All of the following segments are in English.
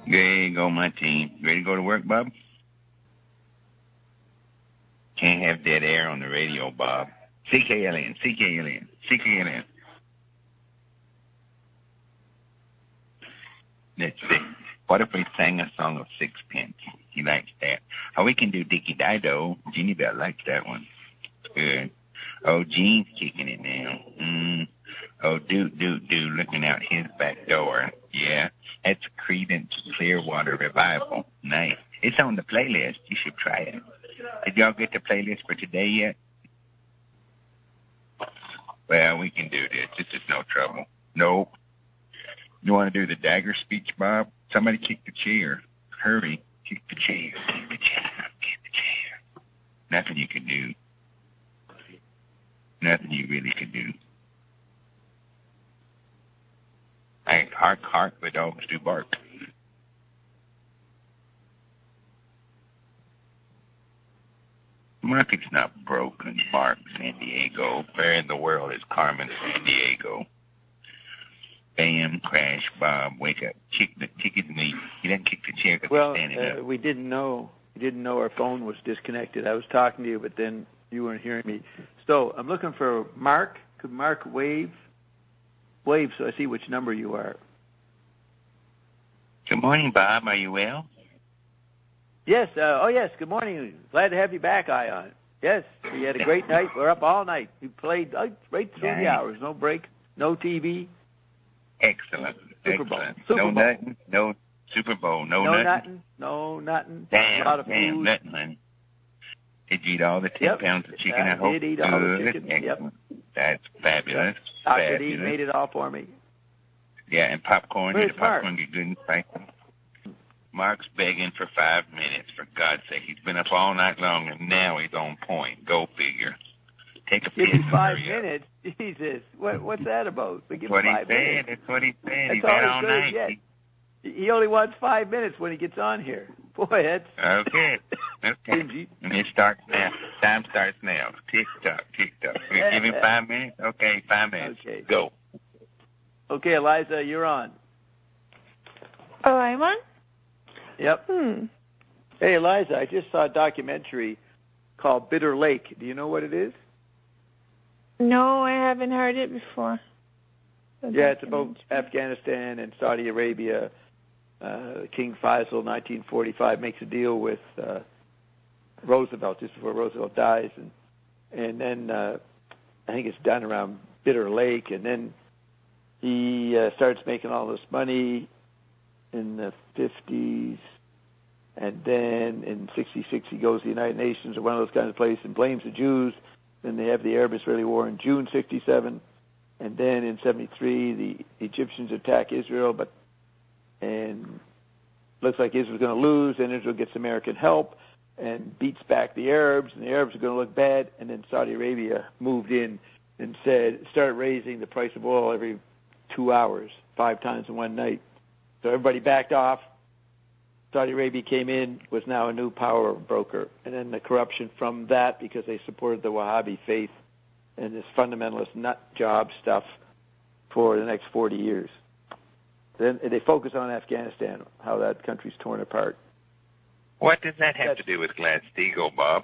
There you go, my team. Ready to go to work, Bob? Can't have dead air on the radio, Bob. CKLN, CKLN, CKLN. Let's see. What if we sang a song of sixpence? He likes that. Oh, we can do Dickie Dido. Jeannie Bell likes that one. Good. Oh, Gene's kicking it now. Oh, Duke, looking out his back door. Yeah, that's Creedence Clearwater Revival. Nice. It's on the playlist. You should try it. Did y'all get the playlist for today yet? Well, we can do this. This is no trouble. Nope. You want to do the dagger speech, Bob? Somebody kick the chair. Hurry. Kick the chair. Kick the chair. Kick the chair. Nothing you can do. Nothing you really can do. Hark, hark, the dogs do bark. Market's not broken, Mark, San Diego. Where in the world is Carmen San Diego? Bam, crash, Bob, wake up. Kick his knee. He doesn't kick the chair because he's standing up. We didn't know our phone was disconnected. I was talking to you, but then you weren't hearing me. So I'm looking for Mark. Could Mark wave? Wave so I see which number you are. Good morning, Bob. Are you well? Yes. Yes. Good morning. Glad to have you back, Ion. Yes. We had a great night. We're up all night. We played right through the hours. No break. No TV. Excellent. Super Bowl. No nothing. No Super Bowl. No nothing. No nothing. Damn. A lot of food. Nothing, honey. Did you eat all the 10 pounds of chicken? I hope. Did eat all the chicken. Excellent. That's fabulous. Dr. D made it all for me. Yeah, and popcorn. Where's Did the popcorn get good and spicy? Mark's begging for 5 minutes, for God's sake. He's been up all night long, and now he's on point. Go figure. Take a piss. Give me 5 minutes? Jesus. What's that about? That's what he said. That's what he said. He's been all night. Yet. He only wants 5 minutes when he gets on here. Boy, that's... Okay. And it starts now. Time starts now. Tick-tock, tick-tock. Give him 5 minutes? Okay, 5 minutes. Okay. Go. Okay, Eliza, you're on. Oh, I'm on? Yep. Hey, Eliza, I just saw a documentary called Bitter Lake. Do you know what it is? No, I haven't heard it before. Yeah, it's about Afghanistan and Saudi Arabia. King Faisal, 1945, makes a deal with Roosevelt just before Roosevelt dies, and then I think it's done around Bitter Lake, and then he starts making all this money in the 50s, and then in 66 he goes to the United Nations or one of those kinds of places and blames the Jews. Then they have the Arab-Israeli War in June 67, and then in 73 the Egyptians attack Israel, and looks like Israel's going to lose, and Israel gets American help and beats back the Arabs, and the Arabs are going to look bad, and then Saudi Arabia moved in and started raising the price of oil every 2 hours, 5 times in one night. So everybody backed off. Saudi Arabia came in, was now a new power broker, and then the corruption from that because they supported the Wahhabi faith and this fundamentalist nut job stuff for the next 40 years. Then they focus on Afghanistan, how that country's torn apart. What does that have to do with Glass-Steagall, Bob?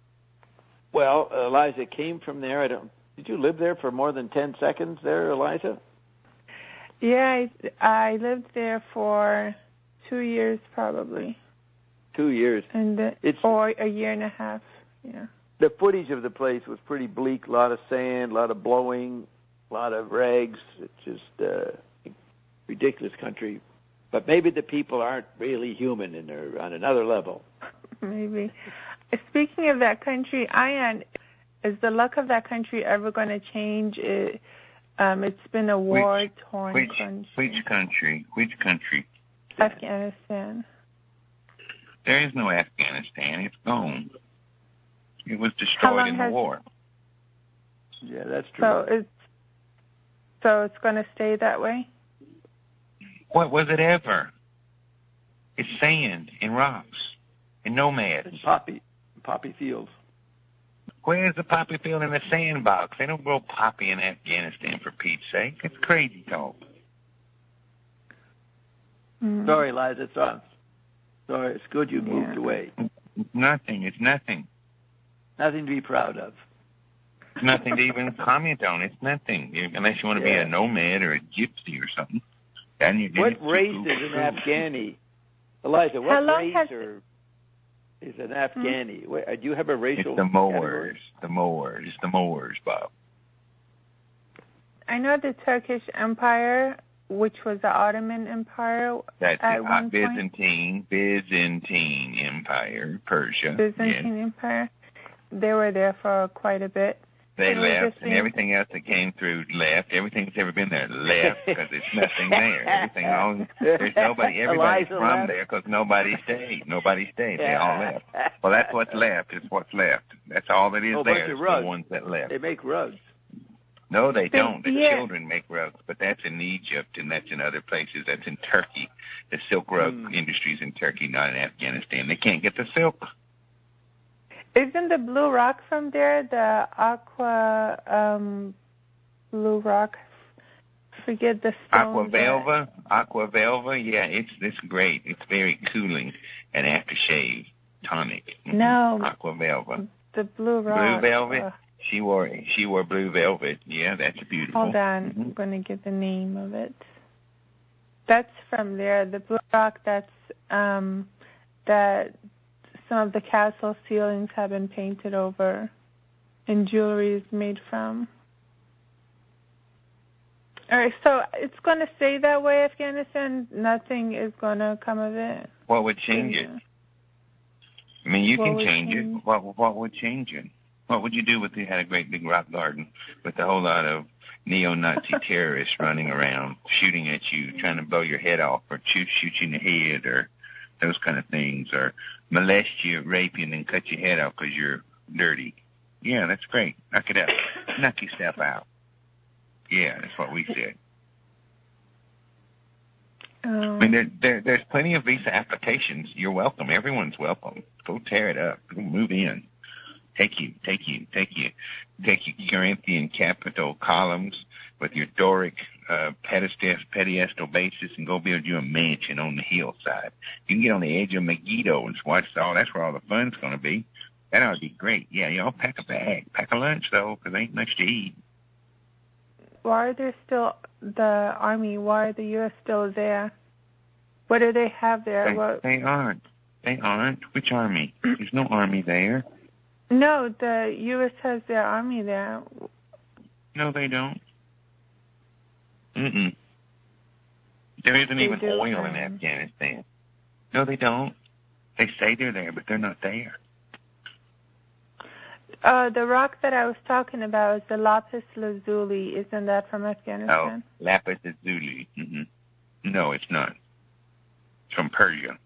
Well, Eliza came from there. Did you live there for more than 10 seconds there, Eliza? Yeah, I lived there for 2 years probably. 2 years. And or a year and a half, yeah. The footage of the place was pretty bleak, a lot of sand, a lot of blowing, a lot of rags. It's just a ridiculous country. But maybe the people aren't really human and they're on another level. Maybe. Speaking of that country, Ian, is the luck of that country ever going to change? It's been a war-torn country. Which country? Which country? Afghanistan. There is no Afghanistan. It's gone. It was destroyed in the war. Yeah, that's true. So it's going to stay that way? What was it ever? It's sand and rocks and nomads. And poppy fields. Where's the poppy field in the sandbox? They don't grow poppy in Afghanistan, for Pete's sake. It's crazy talk. Sorry, Liza. Sorry, it's good you moved away. It's nothing. It's nothing. Nothing to be proud of. It's nothing to even comment on. It's nothing. Unless you want to be a nomad or a gypsy or something. What race is an Afghani? Eliza, what race is an Afghani? Do you have a racial It's the Moors. category? The Moors. It's the Moors, Bob. I know the Turkish Empire, which was the Ottoman Empire. That's at the one Byzantine Empire, Persia. Byzantine Empire. They were there for quite a bit. They left, and everything else that came through left. Everything that's ever been there left because there's nothing there. There's nobody. Everybody's from there because nobody stayed. They all left. Well, that's what's left. It's what's left. That's all that is there. It's the ones that left. They make rugs. No, they don't. The children make rugs, but that's in Egypt and that's in other places. That's in Turkey. The silk rug industry's in Turkey, not in Afghanistan. They can't get the silk. Isn't the blue rock from there, the aqua blue rock? Forget the stone. Aqua Velva, yeah, it's great. It's very cooling and aftershave tonic. No. Aqua Velva. The blue rock. Blue velvet. She wore blue velvet. Yeah, that's beautiful. Hold on, I'm going to get the name of it. That's from there. The blue rock. That's that. Some of the castle ceilings have been painted over, and jewelry is made from. All right, so it's going to stay that way, Afghanistan? Nothing is going to come of it? What would change it? I mean, you can change it. What would change it? What would you do if you had a great big rock garden with a whole lot of neo-Nazi terrorists running around, shooting at you, trying to blow your head off, or shoot you in the head, or those kind of things, or molest you, rape you, and then cut your head off because you're dirty? Yeah, that's great. Knock it out. Knock yourself out. Yeah, that's what we said. I mean, there's plenty of visa applications. You're welcome. Everyone's welcome. Go tear it up. Go move in. Take you Corinthian capital columns with your Doric pedestal basis and go build you a mansion on the hillside. You can get on the edge of Megiddo and watch that's where all the fun's going to be. That ought to be great. Yeah, y'all pack a bag. Pack a lunch, though, because there ain't much to eat. Why are there still the Army? Why are the U.S. still there? What do they have there? They aren't. Which Army? There's no Army there. No, the U.S. has their Army there. No, they don't. There isn't even oil in Afghanistan. No, they don't. They say they're there, but they're not there. The rock that I was talking about is the lapis lazuli. Isn't that from Afghanistan? Oh, lapis lazuli. No, it's not. It's from Persia.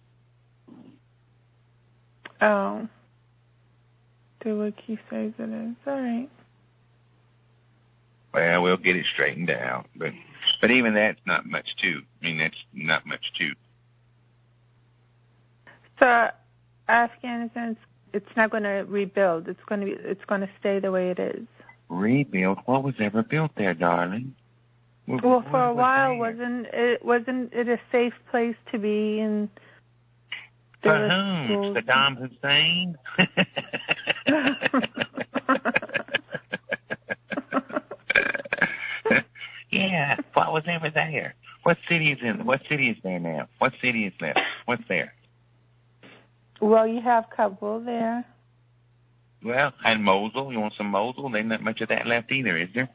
Oh. The wiki says it is. All right. Well, we'll get it straightened out. But even that's not much, too. I mean, that's not much, too. So Afghanistan, it's not going to rebuild. It's going to stay the way it is. Rebuild? What was ever built there, darling? Well, for a while, wasn't it a safe place to be? And for whom? Saddam Hussein? Yeah, what was ever there? What city is there now? What city is left? What's there? Well, you have Kabul there. Well, and Mosul. You want some Mosul? There ain't not much of that left either, is there?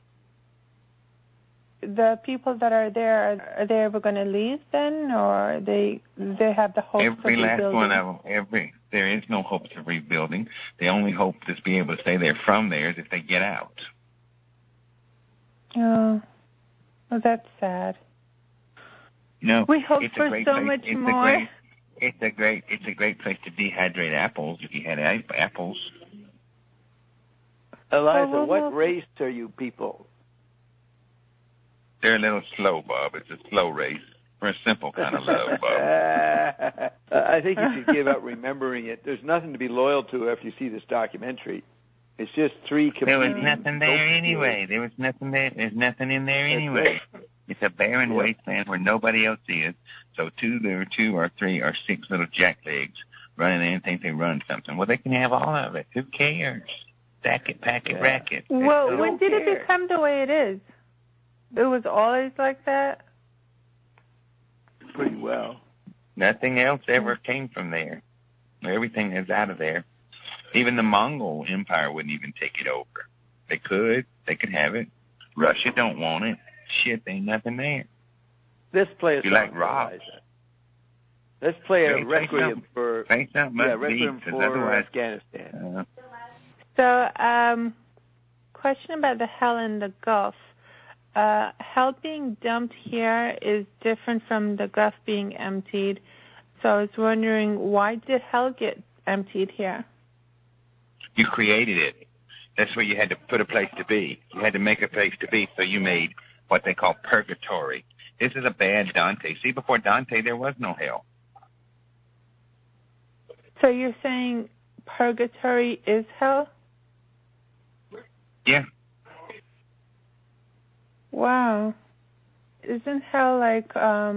The people that are there, are they ever going to leave then, or they have the hopes of rebuilding? Every last one of them. There is no hopes of rebuilding. The only hope to be able to stay there from there is if they get out. Oh, well, that's sad. No, we hope for so much more. It's a great place to dehydrate apples if you had apples. Eliza, what race are you people? They're a little slow, Bob. It's a slow race. We're a simple kind of love, Bob. I think you should give up remembering it. There's nothing to be loyal to after you see this documentary. It's just three competing. There was nothing there anyway. There was nothing there. There's nothing in there anyway. It's a barren wasteland where nobody else is. So there are 2 or 3 or 6 little jacklegs running in and think they run something. Well, they can have all of it. Who cares? Stack it, pack it, rack it. Well, when did it become the way it is? It was always like that? Pretty well. Nothing else ever came from there. Everything is out of there. Even the Mongol Empire wouldn't even take it over. They could. They could have it. Russia don't want it. Shit, ain't nothing there. Let's play a song. You like rock? Let's play a requiem for requiem for Afghanistan. So, question about the hell in the Gulf. Hell being dumped here is different from the Gulf being emptied. So I was wondering, why did hell get emptied here? You created it. That's where you had to put a place to be. You had to make a place to be, so you made what they call purgatory. This is a bad Dante. See, before Dante, there was no hell. So you're saying purgatory is hell? Yeah. Wow. Isn't hell like, I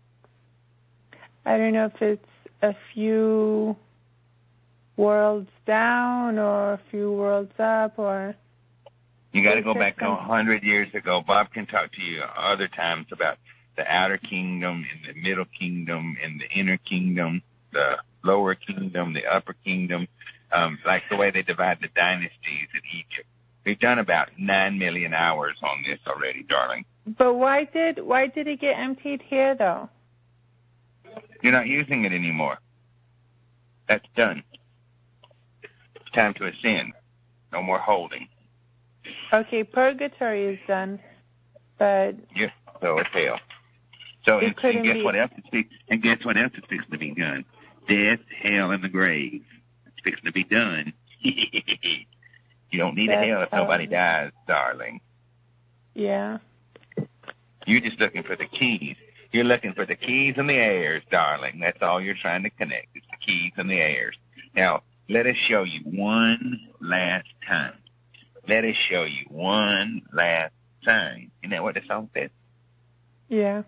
don't know if it's a few worlds down or a few worlds up, or... You got to go back 100 years ago. Bob can talk to you other times about the outer kingdom and the middle kingdom and the inner kingdom, the lower kingdom, the upper kingdom, like the way they divide the dynasties in Egypt. We've done about 9 million hours on this already, darling. But why did it get emptied here, though? You're not using it anymore. That's done. It's time to ascend. No more holding. Okay, purgatory is done, but... Yeah, so it's hell. So and guess what else is fixing to be done? Death, hell, and the grave. It's fixing to be done. You don't need a hell if nobody dies, darling. Yeah. You're just looking for the keys. You're looking for the keys and the airs, darling. That's all you're trying to connect. It's the keys and the airs. Now, let us show you one last time. Let us show you one last time. Isn't that what the song says? Yeah.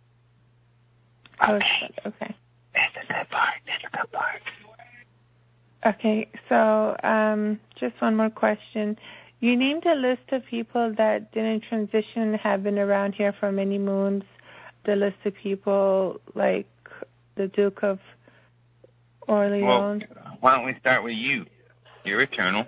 Okay. Okay. That's the good part. That's the good part. Okay, so just one more question. You named a list of people that didn't transition, have been around here for many moons. The list of people like the Duke of Orleans. Well, why don't we start with you? You're eternal.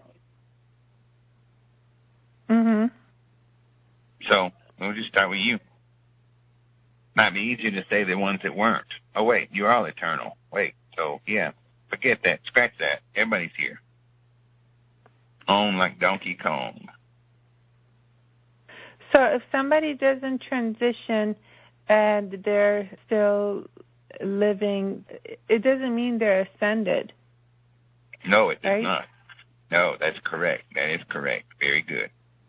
Mm-hmm. So we'll just start with you. Might be easier to say the ones that weren't. Oh, wait, you're all eternal. Wait, so, yeah. Forget that. Scratch that. Everybody's here. On like Donkey Kong. So if somebody doesn't transition and they're still living, it doesn't mean they're ascended. No, it does right? not. No, that's correct. That is correct. Very good.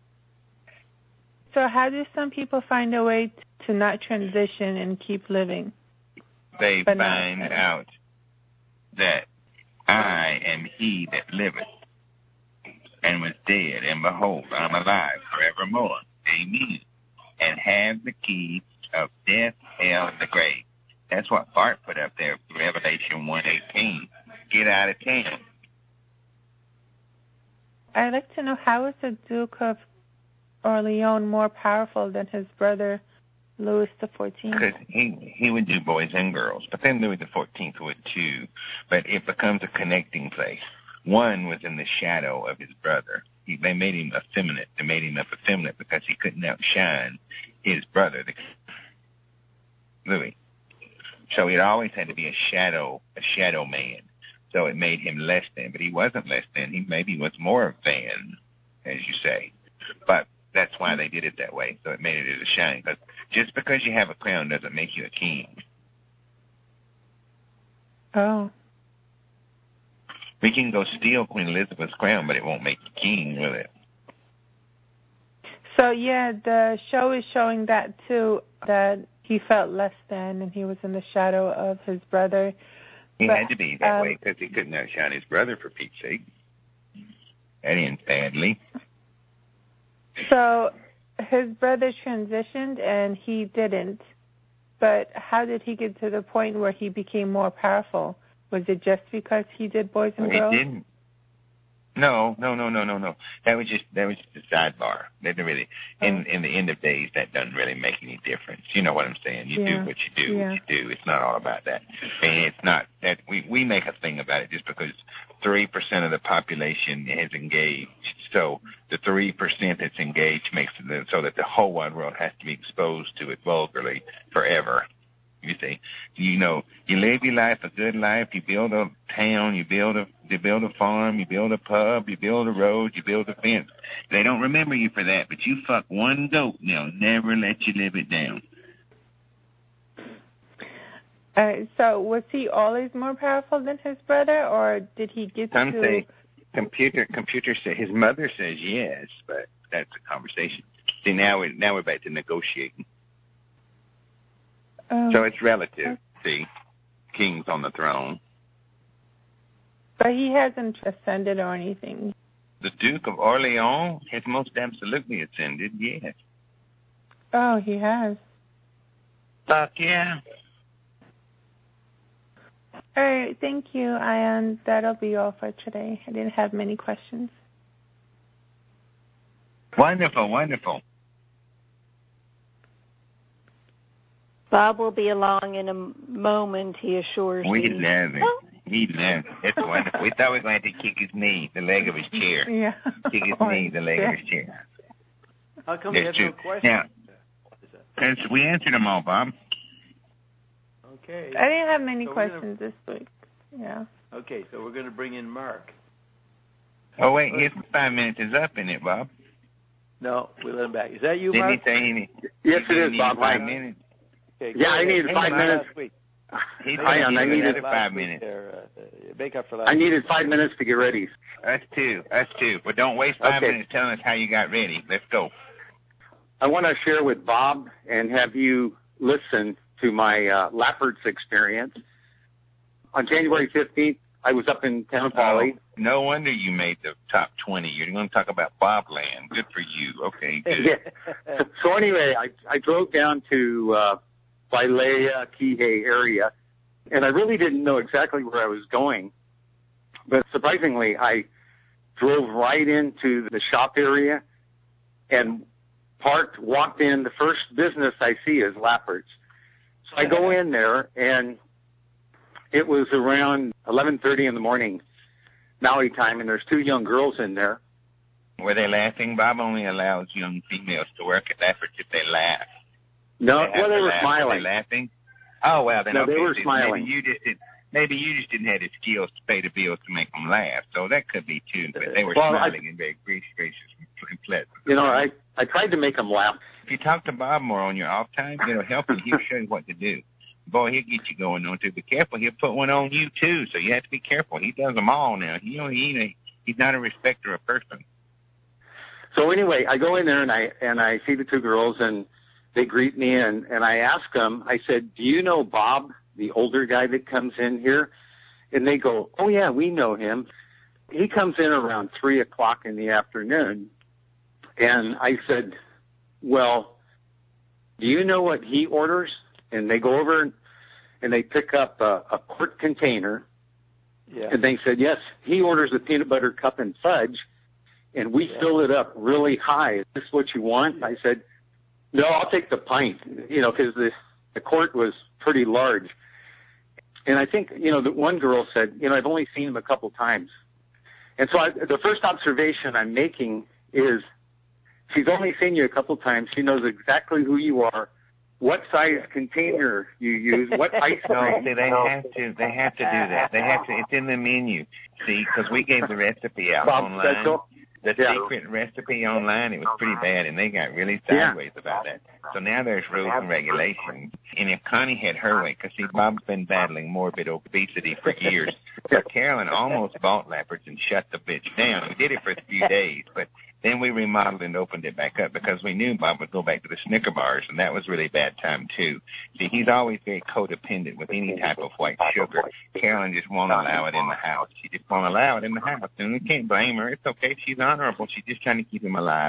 So how do some people find a way to not transition and keep living? They find out that I am he that liveth and was dead, and behold, I'm alive forevermore. Amen. And have the keys of death, hell, and the grave. That's what Bart put up there, Revelation 1:18. Get out of town. I'd like to know, how is the Duke of Orleans more powerful than his brother Louis XIV? Because he would do boys and girls, but then Louis XIV would too. But it becomes a connecting place. One was in the shadow of his brother. They made him effeminate. They made him effeminate because he couldn't outshine his brother, Louis. So it always had to be a shadow man. So it made him less than, but he wasn't less than. He maybe was more than, as you say. But that's why they did it that way. So it made it a shine. Because just because you have a crown doesn't make you a king. Oh. We can go steal Queen Elizabeth's crown, but it won't make you king, will it? So, yeah, the show is showing that, too, that he felt less than and he was in the shadow of his brother. He had to be that way because he couldn't outshine his brother, for Pete's sake. That ends badly. So his brother transitioned and he didn't. But how did he get to the point where he became more powerful? Was it just because he did Boys and Girls? He didn't. No. That was just a sidebar. That didn't really. In the end of days, that doesn't really make any difference. You know what I'm saying? You do what you do. Yeah. What you do. It's not all about that. And it's not that we make a thing about it just because 3% of the population is engaged. So the 3% that's engaged makes it so that the whole wide world has to be exposed to it vulgarly forever. You see, you live your life a good life. You build a town. You build a farm. You build a pub. You build a road. You build a fence. They don't remember you for that, but you fuck one goat, and they'll never let you live it down. So was he always more powerful than his brother, or did he get Some to? say computer say his mother says yes, but that's a conversation. See, now we're back to negotiating. So it's relative. See, king's on the throne. But he hasn't ascended or anything. The Duke of Orleans has most absolutely ascended, yes. Oh, he has. Fuck yeah. All right, thank you, and that'll be all for today. I didn't have many questions. Wonderful. Bob will be along in a moment, he assures We me. love it. He loves it. It's wonderful. We thought we were going to kick his knee, the leg of his chair. Yeah. Kick his knee, the leg of his chair. How come you have no questions? Now, because we answered them all, Bob. Okay. I didn't have many questions this week. Yeah. Okay, so we're going to bring in Mark. Oh, wait, his 5 minutes is up, isn't it, Bob? No, we let him back. Is that you, Didn't Mark? he say he Yes, it is, Bob. 5 minutes? Okay, Yeah, I needed 5 minutes. I needed 5 minutes. Make up for last I needed 5 minutes to get ready. Us too. But don't waste 5 minutes telling us how you got ready. Let's go. I want to share with Bob and have you listen to my Lappert's experience. On January 15th, I was up in Tennessee. No wonder you made the top 20. You're going to talk about Bobland. Good for you. Okay, good. Yeah. So anyway, I drove down to Wailea, Kihei area, and I really didn't know exactly where I was going. But surprisingly, I drove right into the shop area and walked in. The first business I see is Lappert's. So I go in there, and it was around 11:30 in the morning, Maui time, and there's two young girls in there. Were they laughing? Bob only allows young females to work at Lappert's if they laugh. No, they were smiling. Were they laughing? Oh, well, then no, they were smiling. Maybe you just didn't have the skills to pay the bills to make them laugh. So that could be too. But they were smiling and very gracious and pleasant. You know, I tried to make them laugh. If you talk to Bob more on your off time, it'll help you. He'll show you what to do. Boy, he'll get you going on too. Be careful. He'll put one on you too. So you have to be careful. He does them all now. He's not a respecter of person. So anyway, I go in there and I see the two girls and they greet me and I ask them. I said, "Do you know Bob, the older guy that comes in here?" And they go, "Oh yeah, we know him. He comes in around 3:00 in the afternoon." And I said, "Well, do you know what he orders?" And they go over and they pick up a quart container. Yeah. And they said, "Yes, he orders a peanut butter cup and fudge, and we fill it up really high. Is this what you want?" I said, "No, I'll take the pint," because the quart was pretty large. And I think, the one girl said, "I've only seen him a couple times." And so the first observation I'm making is she's only seen you a couple times. She knows exactly who you are, what size container you use, what ice cream. See, they have to do that. They have to. It's in the menu. See, because we gave the recipe out online. The secret recipe online, it was pretty bad, and they got really sideways about that. So now there's rules and regulations. And if Connie had her way, because, see, Bob's been battling morbid obesity for years, so Carolyn almost bought Lappert's and shut the bitch down. We did it for a few days, but then we remodeled and opened it back up because we knew Bob would go back to the Snicker bars, and that was really bad time, too. See, he's always very codependent with any type of white sugar. Carolyn just won't allow it in the house. She just won't allow it in the house, and we can't blame her. It's okay. She's honorable. She's just trying to keep him alive.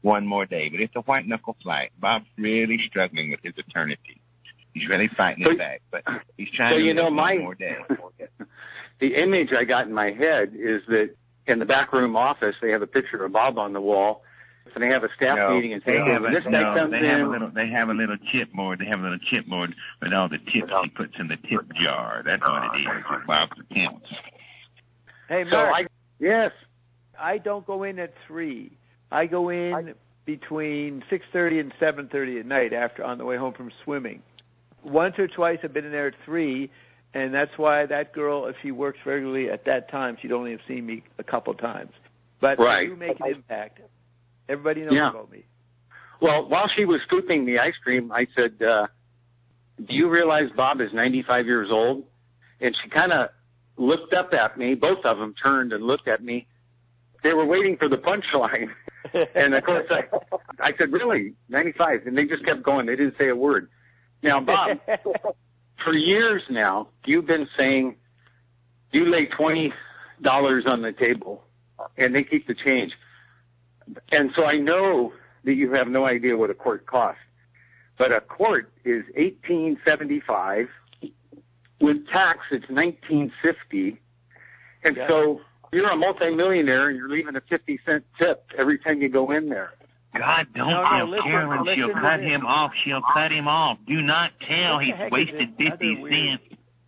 one more day. But it's a white knuckle fight. Bob's really struggling with his eternity. He's really fighting it back, but he's trying to live one more day. The image I got in my head is that in the back room office, they have a picture of Bob on the wall, and they have a staff meeting and say, they have a little chipboard. They have a little chipboard with all the tips he puts in the tip jar. That's what it is. Bob's attempts. Hey, Mark. Yes. I don't go in at 3. I go in between 6:30 and 7:30 at night on the way home from swimming. Once or twice I've been in there at 3, and that's why that girl, if she works regularly at that time, she'd only have seen me a couple times. But I do make an impact. Everybody knows about me. Well, while she was scooping the ice cream, I said, do you realize Bob is 95 years old? And she kind of looked up at me. Both of them turned and looked at me. They were waiting for the punchline. And, of course, I said, really, 95? And they just kept going. They didn't say a word. Now, Bob, for years now, you've been saying you lay $20 on the table, and they keep the change. And so I know that you have no idea what a quart costs. But a quart is $18.75. With tax, it's $19.50. And so you're a multimillionaire, and you're leaving a 50-cent tip every time you go in there. God, don't tell Carolyn. She'll cut him off. She'll cut him off. Do not tell. He's wasted 50 cents.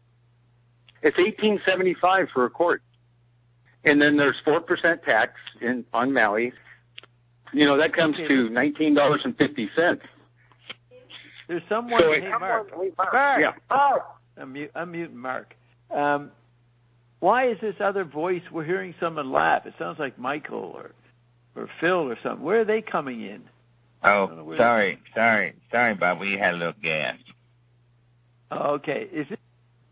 It's $18.75 for a quart. And then there's 4% tax on Maui. You know, that comes to $19.50. There's someone. Hey, Mark. Mark. Yeah. I'm muting Mark. Why is this other voice? We're hearing someone laugh. It sounds like Michael or Phil or something. Where are they coming in? Oh, sorry, Bob. We had a little gas. Oh, okay. Is it?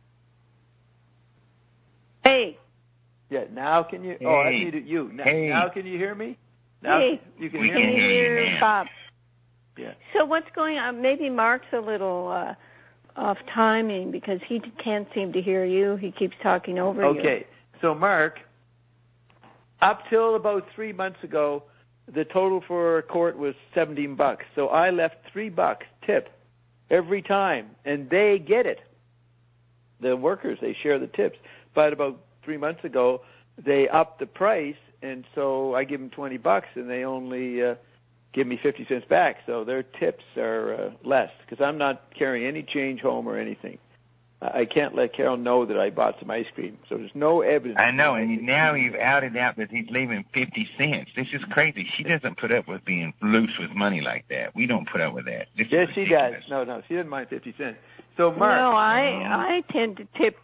Hey. Yeah. Now can you? Hey. Oh, I needed you. Now can you hear me? Now you can hear me. Hear Bob. Yeah. So what's going on? Maybe Mark's a little off timing because he can't seem to hear you. He keeps talking over you. Okay. So Mark, up till about 3 months ago, the total for a quart was $17. So I left $3 tip every time, and they get it. The workers, they share the tips. But about 3 months ago, they upped the price, and so I give them $20, and they only give me 50 cents back. So their tips are less because I'm not carrying any change home or anything. I can't let Carol know that I bought some ice cream. So there's no evidence. I know, and now you've outed out that he's leaving 50 cents. This is crazy. She doesn't put up with being loose with money like that. We don't put up with that. Yes, she does. No, she doesn't mind 50 cents. So, Mark. No, I tend to tip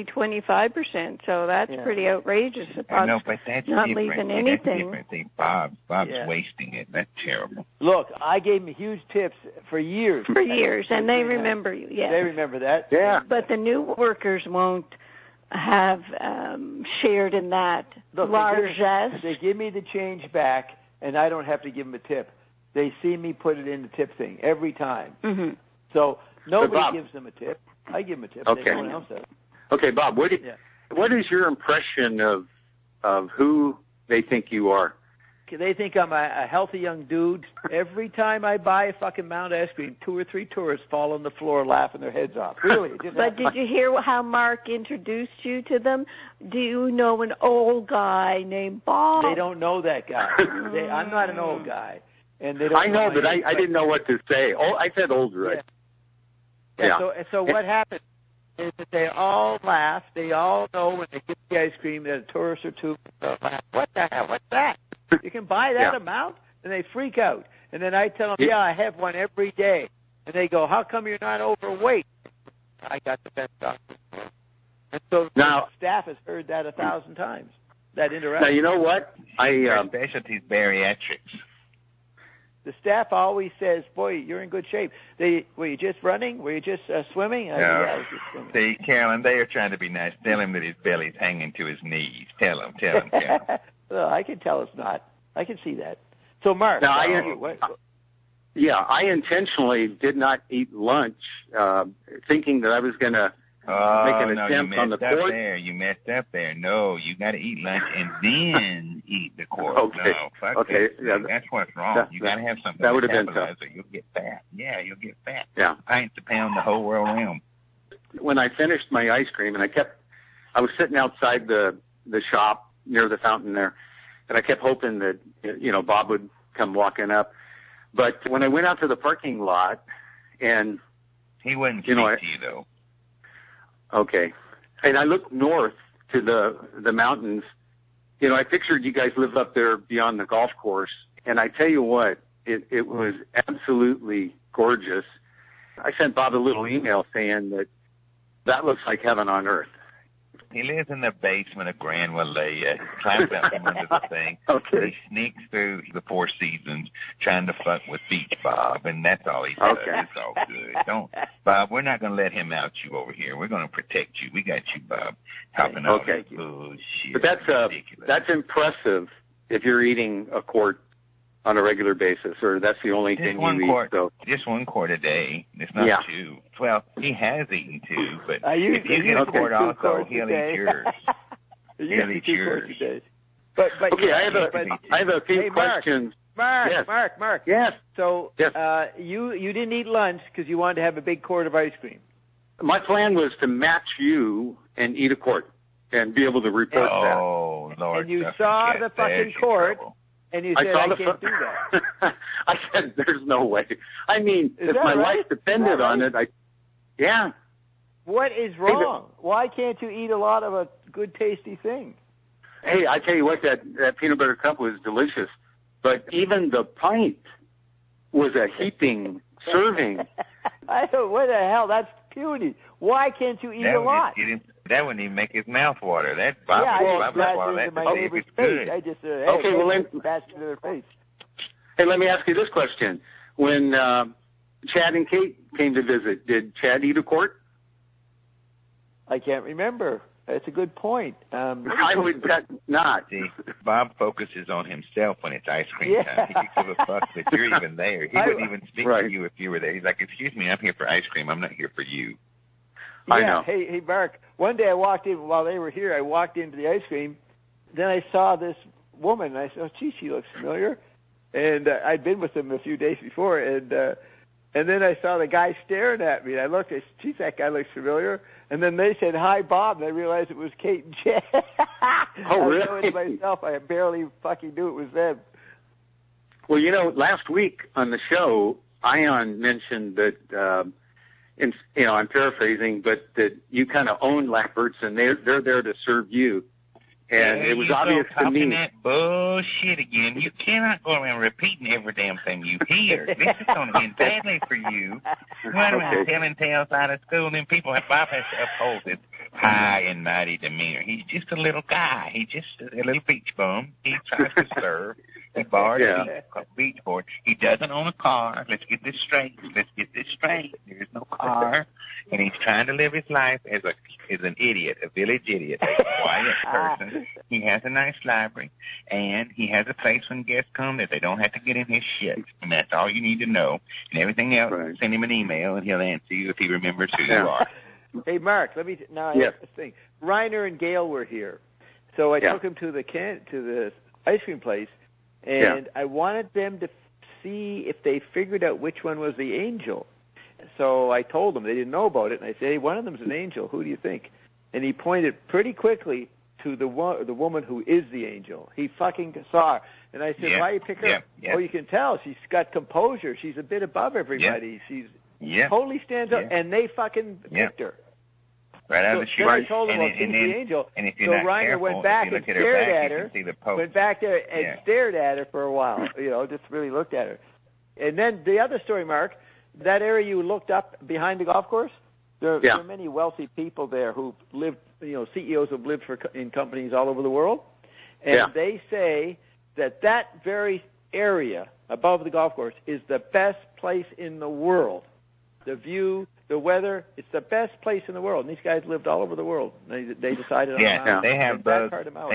25%, so that's pretty outrageous. I know, but that's not different. leaving anything. That's different. Bob's wasting it. That's terrible. Look, I gave him huge tips for years. And they remember you, yes. They remember that. Yeah. But the new workers won't have shared in that largesse. They give me the change back, and I don't have to give them a tip. They see me put it in the tip thing every time. Mm-hmm. So nobody gives them a tip. I give them a tip. Okay. Everyone else does. Okay, Bob, what is your impression of who they think you are? They think I'm a healthy young dude. Every time I buy a fucking mound of ice cream, 2 or 3 tourists fall on the floor laughing their heads off. Really. But did you hear how Mark introduced you to them? Do you know an old guy named Bob? They don't know that guy. I'm not an old guy. And they don't I know, but I didn't know what to say. Oh, I said old, right? Yeah. So what happened is that they all laugh. They all know when they get the ice cream that a tourist or two laugh. What the hell? What's that? You can buy that amount? And they freak out. And then I tell them, I have one every day. And they go, how come you're not overweight? I got the best doctor. And so the staff has heard that 1,000 times, that interaction. Now, you know what? Their specialty is bariatrics. The staff always says, boy, you're in good shape. Were you just running? Were you just swimming? No. I was just swimming. See, Carolyn, they are trying to be nice. Tell him that his belly's hanging to his knees. Tell him, Carolyn. Well, I can tell it's not. I can see that. So, Mark. Now, I intentionally did not eat lunch thinking that I was going to make an attempt on the court. You messed up there. No, you got to eat lunch and then eat the court. Okay. No, fuck okay. that. Yeah, that's what's wrong. You got to have something that would have been tough. Or you'll get fat. Yeah, you'll get fat. Yeah. Pints to pound the whole world around. When I finished my ice cream, and I was sitting outside the shop near the fountain there, and I kept hoping that, Bob would come walking up. But when I went out to the parking lot, and he wouldn't speak to you, though. Okay. And I looked north to the mountains. I pictured you guys lived up there beyond the golf course, and I tell you what, it was absolutely gorgeous. I sent Bob a little email saying that looks like heaven on earth. He lives in the basement of Grand Wailea, climbs out from under the thing. Okay. He sneaks through the Four Seasons trying to fuck with Beach Bob, and that's all he does. Okay. It's all good. Bob, we're not going to let him out you over here. We're going to protect you. We got you, Bob. Helping all that bullshit. But that's impressive if you're eating a quart on a regular basis, or that's the only thing you eat. So. Just 1 quart a day. It's not 2. Well, he has eaten 2, but if you get a quart also, he'll eat yours. He'll eat yours. But okay, I have a few questions. Mark, yes. Mark. Yes. So yes. You didn't eat lunch because you wanted to have a big quart of ice cream. My plan was to match you and eat a quart and be able to report that. Oh, Lord. And you saw the fucking quart. And you said, I can't do that. I said, there's no way. I mean, if my life depended on it, yeah. What is wrong? Why can't you eat a lot of a good, tasty thing? Hey, I tell you what, that peanut butter cup was delicious. But even the pint was a heaping serving. I don't, what the hell? That's puny. Why can't you eat a lot? That wouldn't even make his mouth water. That Bob water. My neighbor's face. I just pass it to their face. Hey, let me ask you this question: when Chad and Kate came to visit, did Chad eat a quart? I can't remember. That's a good point. I would bet not. See, Bob focuses on himself when it's ice cream time. He could give a fuck that you're even there. He wouldn't even speak to you if you were there. He's like, "Excuse me, I'm here for ice cream. I'm not here for you." Yeah, I know. Hey, Mark, one day I walked in, while they were here, I walked into the ice cream. Then I saw this woman, and I said, oh, gee, she looks familiar. And I'd been with them a few days before, and then I saw the guy staring at me. And I looked, I said, geez, that guy looks familiar. And then they said, hi, Bob, and I realized it was Kate and Chad. Oh, really? I was showing myself, I barely fucking knew it was them. Well, last week on the show, Ion mentioned that... I'm paraphrasing, but that you kind of own Laffert's, and they're there to serve you. And it was obvious to me. That bullshit again. You cannot go around repeating every damn thing you hear. This is going to end badly for you. You run around telling tales out of school, and then Bob has to uphold this high and mighty demeanor. He's just a little guy. He's just a little beach bum. He tries to serve. He borrows a beach board. He doesn't own a car. Let's get this straight. There's no car. And he's trying to live his life as an idiot, a village idiot, a quiet person. He has a nice library, and he has a place when guests come that they don't have to get in his shit. And that's all you need to know. And everything else, send him an email, and he'll answer you if he remembers who you are. Hey, Mark, I have this thing. Reiner and Gail were here. So I took them to the ice cream place, and I wanted them to see if they figured out which one was the angel. So I told them. They didn't know about it. And I said, hey, one of them's an angel. Who do you think? And he pointed pretty quickly to the woman who is the angel. He fucking saw her. And I said, why you pick her? Oh, you can tell. She's got composure. She's a bit above everybody. She's totally stands up. And they fucking picked her. Right out of the chute. Then I told him, she's the angel. And if you're so Reiner went back and stared at her. Went back there and stared at her for a while. Just really looked at her. And then the other story, Mark, that area you looked up behind the golf course, there are many wealthy people there who lived, CEOs who have lived in companies all over the world. And they say that very area above the golf course is the best place in the world. The view, the weather, it's the best place in the world. And these guys lived all over the world. They decided on they have bugs.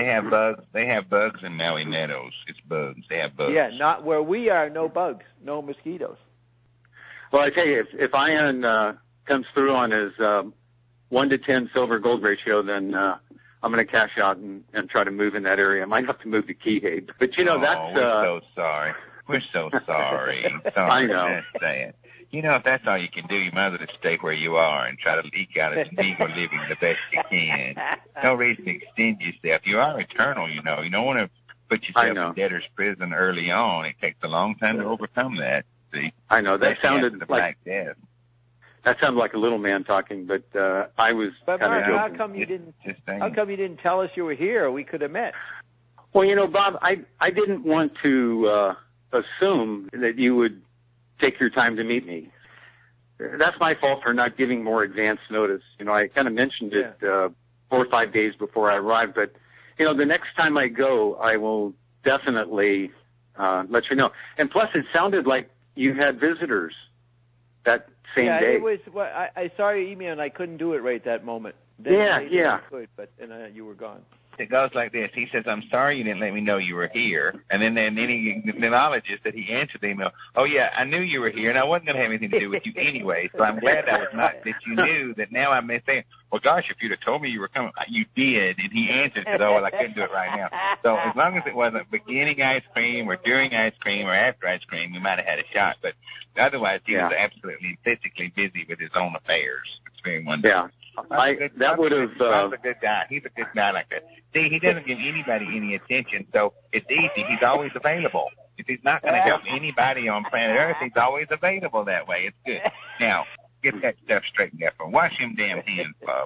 They have bugs in Maui Meadows. It's bugs. They have bugs. Yeah, not where we are, no bugs, no mosquitoes. Well, I tell you, if Ian comes through on his 1 to 10 silver gold ratio, then I'm going to cash out and try to move in that area. I might have to move to Kihei. But, that's... we're so sorry. We're so sorry. I know. That's sad. If that's all you can do, you might as well just stay where you are and try to eke out a legal living the best you can. No reason to extend yourself. You are eternal, You don't want to put yourself in debtor's prison early on. It takes a long time to overcome that. See? I know. That sounded like Black Death. That sounded like a little man talking, but I was kind of joking. How come you didn't tell us you were here? We could have met. Well, Bob, I didn't want to assume that you would take your time to meet me. That's my fault for not giving more advance notice. I kind of mentioned it 4 or 5 days before I arrived, but the next time I go, I will definitely let you know. And plus, it sounded like you had visitors that same day. It was. Well, I saw your email and I couldn't do it right that moment. I could, but you were gone. It goes like this. He says, "I'm sorry you didn't let me know you were here." And then he acknowledges that he answered the email. "Oh yeah, I knew you were here, and I wasn't going to have anything to do with you anyway. So I'm glad that you knew that. Now I'm saying, well, gosh, if you'd have told me you were coming, you did." And he answered, "Oh well, I couldn't do it right now." So as long as it wasn't beginning ice cream or during ice cream or after ice cream, we might have had a shot. But otherwise, he was absolutely physically busy with his own affairs. It's very wonderful. Yeah. That would have. Bob's a good guy. He's a good guy like that. See, he doesn't give anybody any attention, so it's easy. He's always available. If he's not going to help anybody on planet Earth, he's always available that way. It's good. Now, get that stuff straightened out. Wash him damn hands, Bob.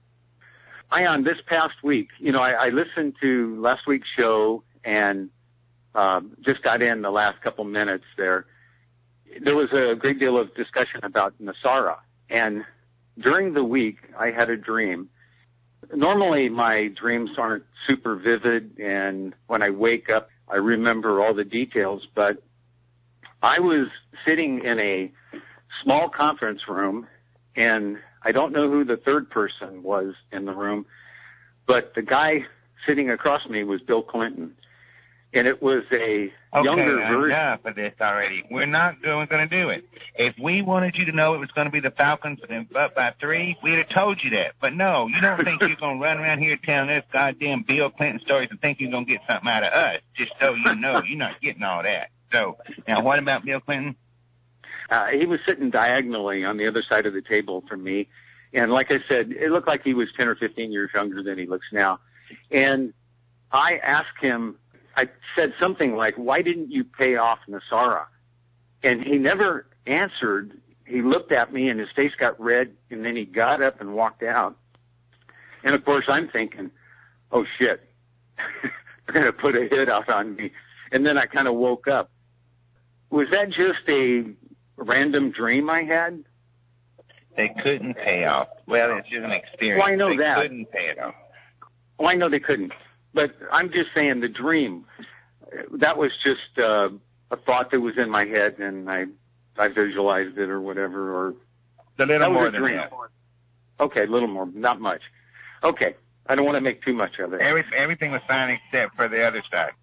Ion, this past week, I listened to last week's show and just got in the last couple minutes there. There was a great deal of discussion about NESARA, and during the week, I had a dream. Normally, my dreams aren't super vivid, and when I wake up, I remember all the details, but I was sitting in a small conference room, and I don't know who the third person was in the room, but the guy sitting across me was Bill Clinton. And it was a younger version. Okay, enough of this already. We're not going to do it. If we wanted you to know it was going to be the Falcons and up by 3, we'd have told you that. But no, you don't think you're going to run around here telling us goddamn Bill Clinton stories and think you're going to get something out of us. Just so you know, you're not getting all that. So, now what about Bill Clinton? He was sitting diagonally on the other side of the table from me. And like I said, it looked like he was 10 or 15 years younger than he looks now. And I asked him, I said something like, why didn't you pay off NESARA? And he never answered. He looked at me and his face got red, and then he got up and walked out. And, of course, I'm thinking, oh, shit, they're going to put a hit out on me. And then I kind of woke up. Was that just a random dream I had? They couldn't pay off. Well, it's just an experience. Well, I know they couldn't pay it off. Well, I know they couldn't. But I'm just saying the dream, that was just a thought that was in my head, and I visualized it or whatever. Or a little more than that. Okay, a little more, not much. Okay, I don't want to make too much of it. Everything was fine except for the other side.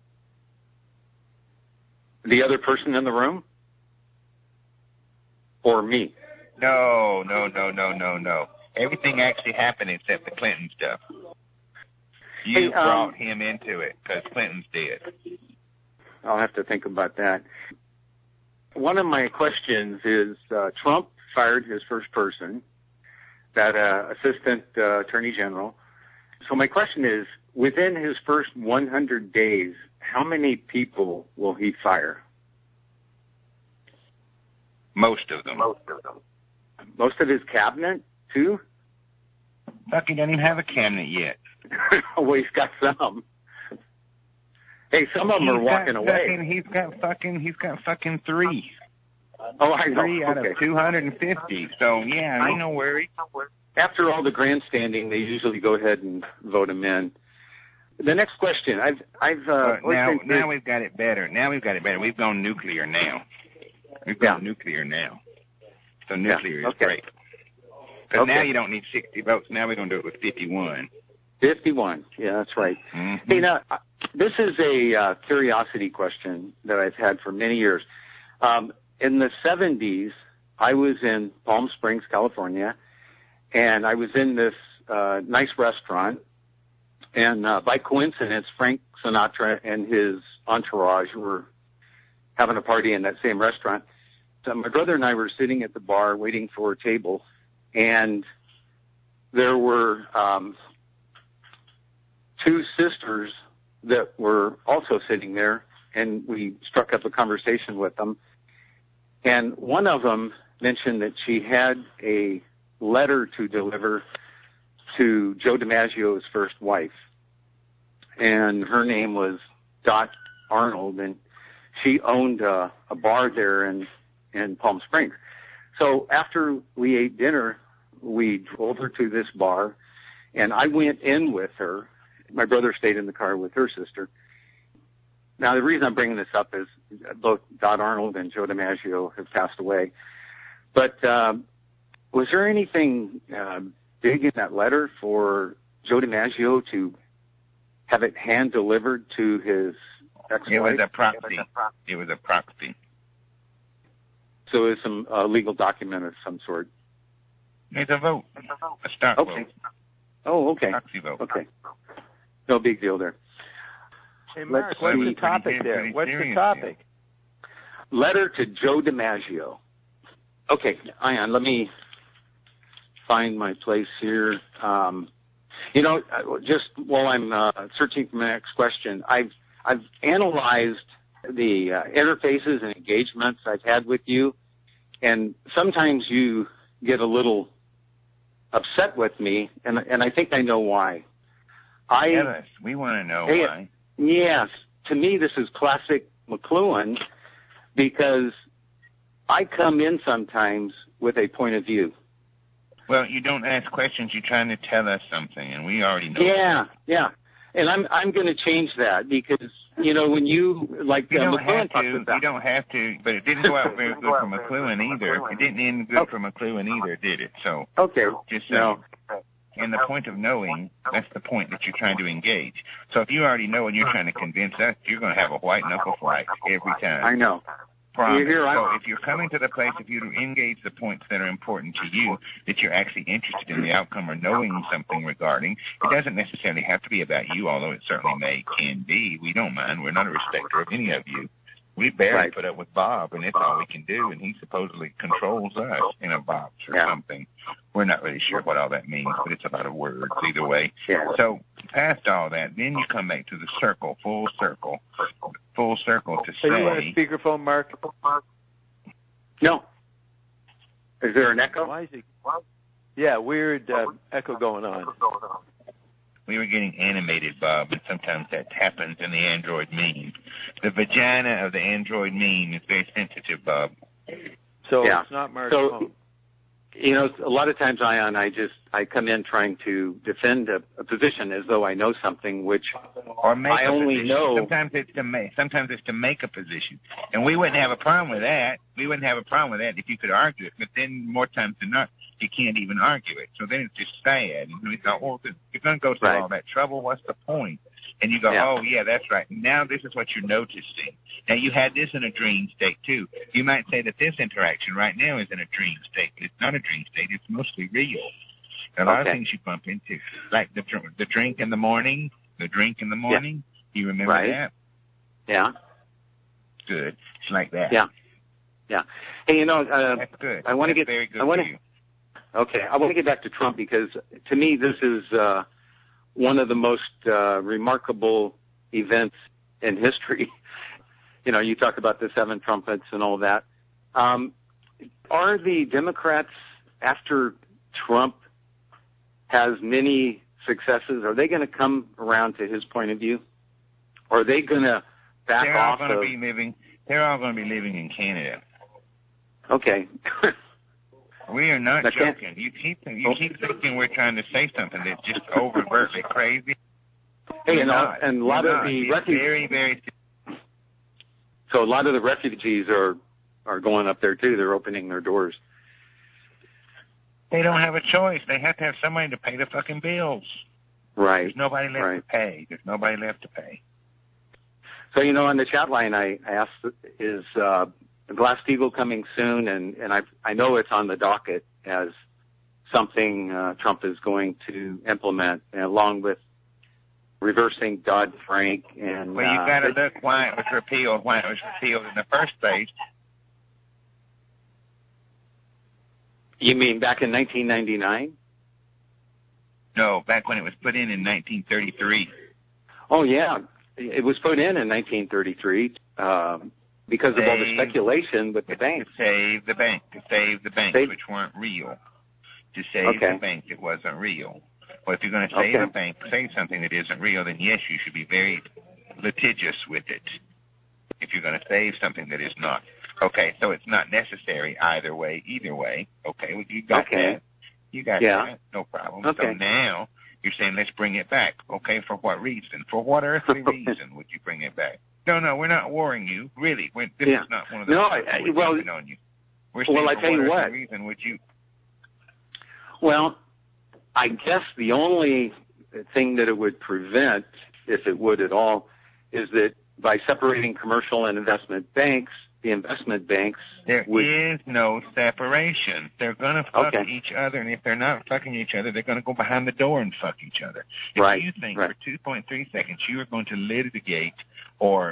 The other person in the room? Or me? No. Everything actually happened except the Clinton stuff. You brought him into it because Clinton's dead. I'll have to think about that. One of my questions is Trump fired his first person, that assistant attorney general. So my question is, within his first 100 days, how many people will he fire? Most of them. Most of his cabinet, too? Fuck, he doesn't even have a cabinet yet. Well, he's got some. Hey, some of them are walking away. He's got fucking 3. Oh, I know. 3 out of 250. So yeah, ain't no worry. After all the grandstanding, they usually go ahead and vote him in. The next question, now we've got it better. We've gone nuclear now. So nuclear is great. Because now you don't need 60 votes. Now we're going to do it with 51. 51. Yeah, that's right. Mm-hmm. Hey, now, this is a curiosity question that I've had for many years. In the 70s, I was in Palm Springs, California, and I was in this nice restaurant, and by coincidence, Frank Sinatra and his entourage were having a party in that same restaurant. So my brother and I were sitting at the bar waiting for a table, and there were two sisters that were also sitting there, and we struck up a conversation with them. And one of them mentioned that she had a letter to deliver to Joe DiMaggio's first wife, and her name was Dot Arnold, and she owned a bar there in Palm Springs. So after we ate dinner, we drove her to this bar, and I went in with her. My brother stayed in the car with her sister. Now, the reason I'm bringing this up is both Dot Arnold and Joe DiMaggio have passed away. But was there anything big in that letter for Joe DiMaggio to have it hand-delivered to his ex-wife? It was a proxy. It was a proxy. So it was some legal document of some sort. It's a vote. A stock vote. Oh, okay. Proxy vote. Okay. No big deal there. Hey, Mark, what's the topic there? What's the topic? Letter to Joe DiMaggio. Okay, hang on. Let me find my place here. Just while I'm searching for my next question, I've analyzed the interfaces and engagements I've had with you, and sometimes you get a little upset with me, and I think I know why. Yes, we want to know why. Yes. To me, this is classic McLuhan, because I come in sometimes with a point of view. Well, you don't ask questions. You're trying to tell us something, and we already know. Yeah. And I'm going to change that because, when you, McLuhan talks about... You don't have to, but it didn't go out very good for McLuhan either. It didn't end good for McLuhan either, did it? So, okay. Just no. And the point of knowing, that's the point that you're trying to engage. So if you already know and you're trying to convince us, you're going to have a white knuckle fight every time. I know. So if you're coming to the place, if you engage the points that are important to you, that you're actually interested in the outcome or knowing something regarding, it doesn't necessarily have to be about you, although it certainly can be. We don't mind. We're not a respecter of any of you. We barely put up with Bob, and that's all we can do, and he supposedly controls us in a box or something. We're not really sure what all that means, but it's a lot of words either way. Yeah. So past all that, then you come back to the circle, full circle to say... Are you on a speakerphone, Mark? No. Is there an echo? Why is it? Yeah, weird echo going on. We were getting animated, Bob, and sometimes that happens in the Android meme. The vagina of the Android meme is very sensitive, Bob. So it's not Mark's phone. A lot of times, Ion, I come in trying to defend a position as though I know something, which or make I only know. Sometimes it's to make a position, and we wouldn't have a problem with that. We wouldn't have a problem with that if you could argue it. But then more times than not, you can't even argue it. So then it's just sad. And we thought, well, if you're going to go through all that trouble, what's the point? And you go, oh, yeah, that's right. Now this is what you're noticing. Now, you had this in a dream state, too. You might say that this interaction right now is in a dream state. It's not a dream state. It's mostly real. There are a lot of things you bump into, like the drink in the morning, Do you remember that? Yeah. Good. It's like that. Yeah. Hey, that's good. I want to get very good for you. Okay, I want to get back to Trump because, to me, this is one of the most remarkable events in history. You talk about the 7 trumpets and all that. Are the Democrats, after Trump has many successes, are they going to come around to his point of view? Or are they going to back off? They're all going to be living in Canada. Okay. We are not joking. You keep thinking we're trying to say something that's just overtly crazy. Hey, and a lot of the refugees. Very, very. So a lot of the refugees are going up there too. They're opening their doors. They don't have a choice. They have to have somebody to pay the fucking bills. Right. There's nobody left to pay. So on the chat line, I asked, is Glass-Steagall coming soon? And I know it's on the docket as something Trump is going to implement, along with reversing Dodd-Frank. And well, you got to look why it was repealed. Why it was repealed in the first place. You mean back in 1999? No, back when it was put in 1933. Oh yeah, it was put in 1933 because of all the speculation with the banks. To save the banks, which weren't real. To save the bank that wasn't real. Well, if you're going to save a bank, save something that isn't real, then yes, you should be very litigious with it. If you're going to save something that is not. Okay, so it's not necessary either way. Okay, well, you got that. You got that. No problem. Okay. So now you're saying let's bring it back. Okay, for what reason? For what earthly reason would you bring it back? No, we're not warring you. Really, this is not one of the we're on you. We're saying I tell you what. Reason would you? Well, I guess the only thing that it would prevent, if it would at all, is that by separating commercial and investment banks, the investment banks There is no separation. They're going to fuck each other, and if they're not fucking each other, they're going to go behind the door and fuck each other. If you think for 2.3 seconds you are going to litigate or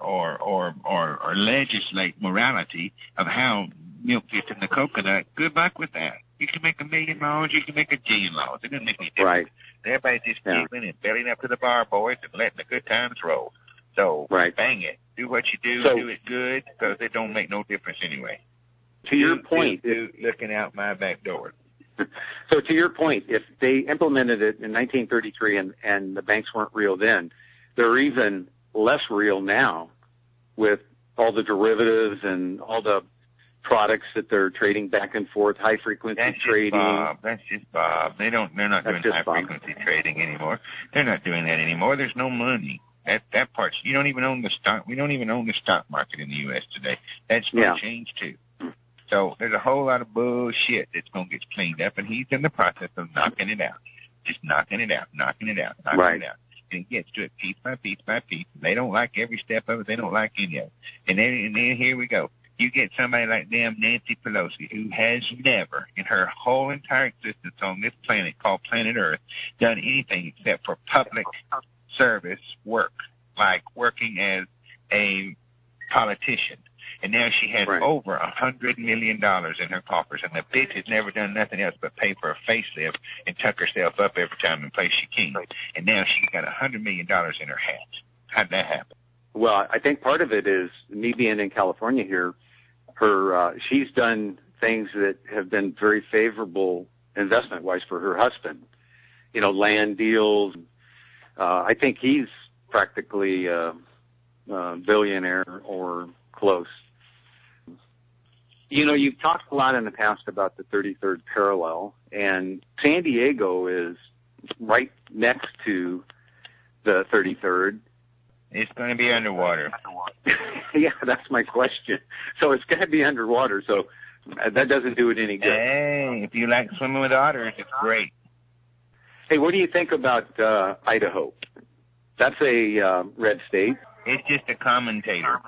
legislate morality of how milk fits in the coconut, good luck with that. You can make 1 million laws, you can make 1 jillion laws. It doesn't make any difference. Everybody's just giggling and bellying up to the bar, boys, and letting the good times roll. So bang it. Do what you do, do it good, because it don't make no difference anyway. To your point, looking out my back door. So to your point, if they implemented it in 1933 and the banks weren't real then, they're even less real now with all the derivatives and all the products that they're trading back and forth, high frequency trading. That's just Bob. They're not doing high frequency trading anymore. They're not doing that anymore. There's no money. That part, you don't even own the stock. We don't even own the stock market in the U.S. today. That's going to change too. So there's a whole lot of bullshit that's going to get cleaned up, and he's in the process of knocking it out. Just knocking it out. And it gets to it piece by piece by piece. They don't like every step of it. They don't like any of it. And then here we go. You get somebody like damn Nancy Pelosi, who has never, in her whole entire existence on this planet called planet Earth, done anything except for public service work, like working as a politician. And now she has over $100 million in her coffers, and the bitch has never done nothing else but pay for a facelift and tuck herself up every time in place she can. And now she's got $100 million in her hat. How'd that happen? Well, I think part of it is me being in California here. She's done things that have been very favorable investment-wise for her husband. You know, land deals. I think he's practically a billionaire or close. You know, you've talked a lot in the past about the 33rd parallel, and San Diego is right next to the 33rd. It's going to be underwater. Yeah, that's my question. So it's going to be underwater, so that doesn't do it any good. Hey, if you like swimming with otters, it's great. Hey, what do you think about Idaho? That's a red state. It's just a commentator.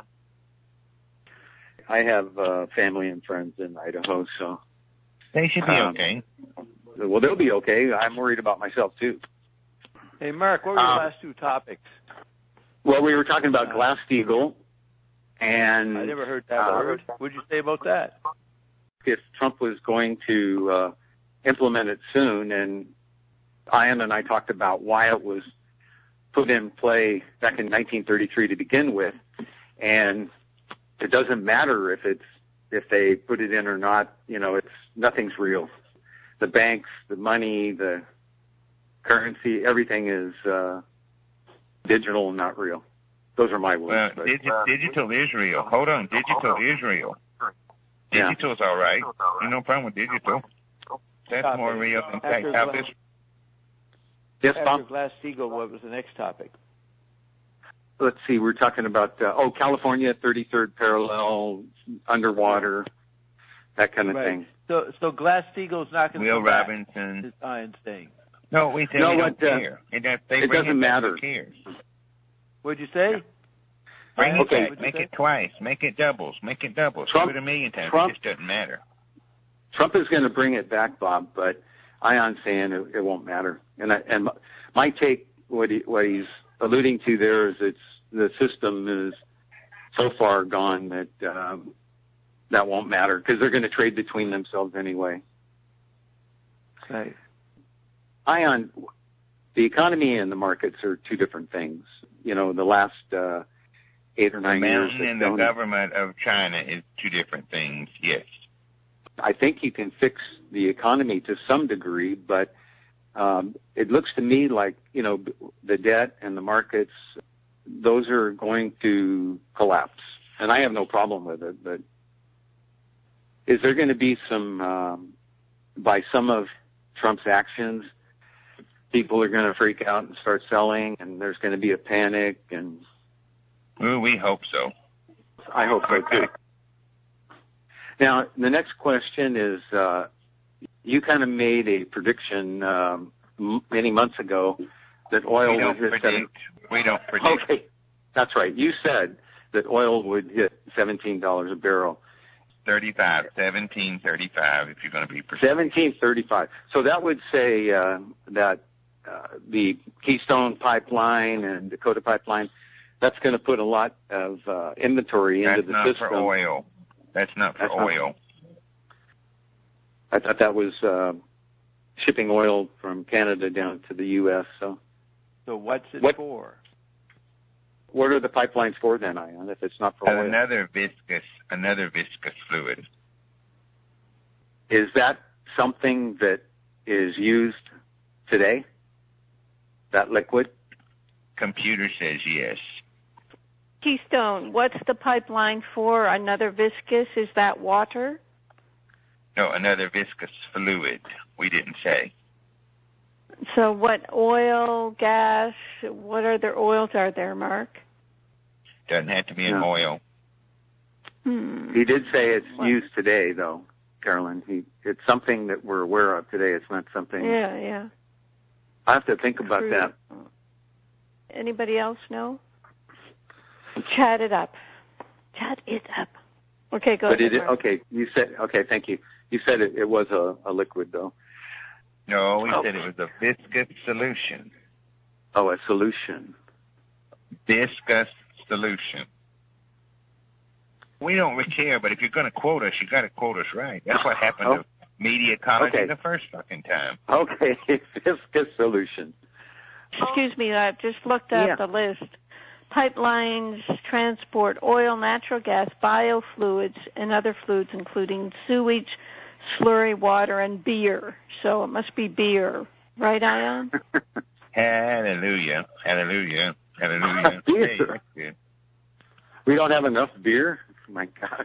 I have family and friends in Idaho, so... They should be okay. Well, they'll be okay. I'm worried about myself, too. Hey, Mark, what were your last two topics? Well, we were talking about Glass-Steagall, and... I never heard that word. What did you say about that? If Trump was going to implement it soon, and Ian and I talked about why it was put in play back in 1933 to begin with, and it doesn't matter if they put it in or not. You know, nothing's real. The banks, the money, the currency, everything is digital and not real. Those are my words. Well, digital is real. Hold on, digital is real. Digital's all right. There's no problem with digital. That's more real than fact. Yes, Bob? After Glass-Steagall, what was the next topic? Let's see. We're talking about, California, 33rd parallel, underwater, that kind of thing. So Glass-Steagall's not going to Will Robinson. Is Ian saying? No, we said we don't care. It doesn't matter. What'd you say? Bring it back. Make it twice. Make it doubles. Do it 1 million times. It just doesn't matter. Trump is going to bring it back, Bob, but Ion's saying it won't matter. And my take, what he's alluding to there is the system is so far gone that that won't matter because they're going to trade between themselves anyway. Right. Ion, the economy and the markets are two different things. The last 8 or 9 years. The mountain and the government of China is two different things, yes. I think you can fix the economy to some degree, but it looks to me like, the debt and the markets, those are going to collapse. And I have no problem with it, but is there going to be some, by some of Trump's actions, people are going to freak out and start selling, and there's going to be a panic? And well, we hope so. I hope so, too. Now, the next question is, you kind of made a prediction many months ago that oil would hit We don't predict. Okay, that's right. You said that oil would hit $17 a barrel. 17.35 if you're going to be precise. 17.35. So that would say that the Keystone Pipeline and Dakota Pipeline, that's going to put a lot of inventory into the system. That's not for oil. That's not for oil. I thought that was shipping oil from Canada down to the U.S. So what's it for? What are the pipelines for then, Ion, if it's not for oil? Another viscous fluid. Is that something that is used today, that liquid? Computer says yes. Keystone, what's the pipeline for? Another viscous? Is that water? No, another viscous fluid. We didn't say. So what oil, gas, what other oils are there, Mark? Doesn't have to be an oil. He did say it's used today, though, Carolyn. It's something that we're aware of today. It's not something... Yeah. I have to think about that. Anybody else know? Chat it up. Okay, go ahead. Okay, thank you. You said it was a liquid, though. No, we said it was a viscous solution. Oh, a solution. Viscous solution. We don't really care, but if you're going to quote us, you got to quote us right. That's what happened to media ecology the first fucking time. Okay, viscous solution. Excuse me, I've just looked up the list. Pipelines transport oil, natural gas, biofluids, and other fluids, including sewage, slurry water, and beer. So it must be beer. Right, Ion? Hallelujah. Beer. Hey, that's good. We don't have enough beer? My gosh.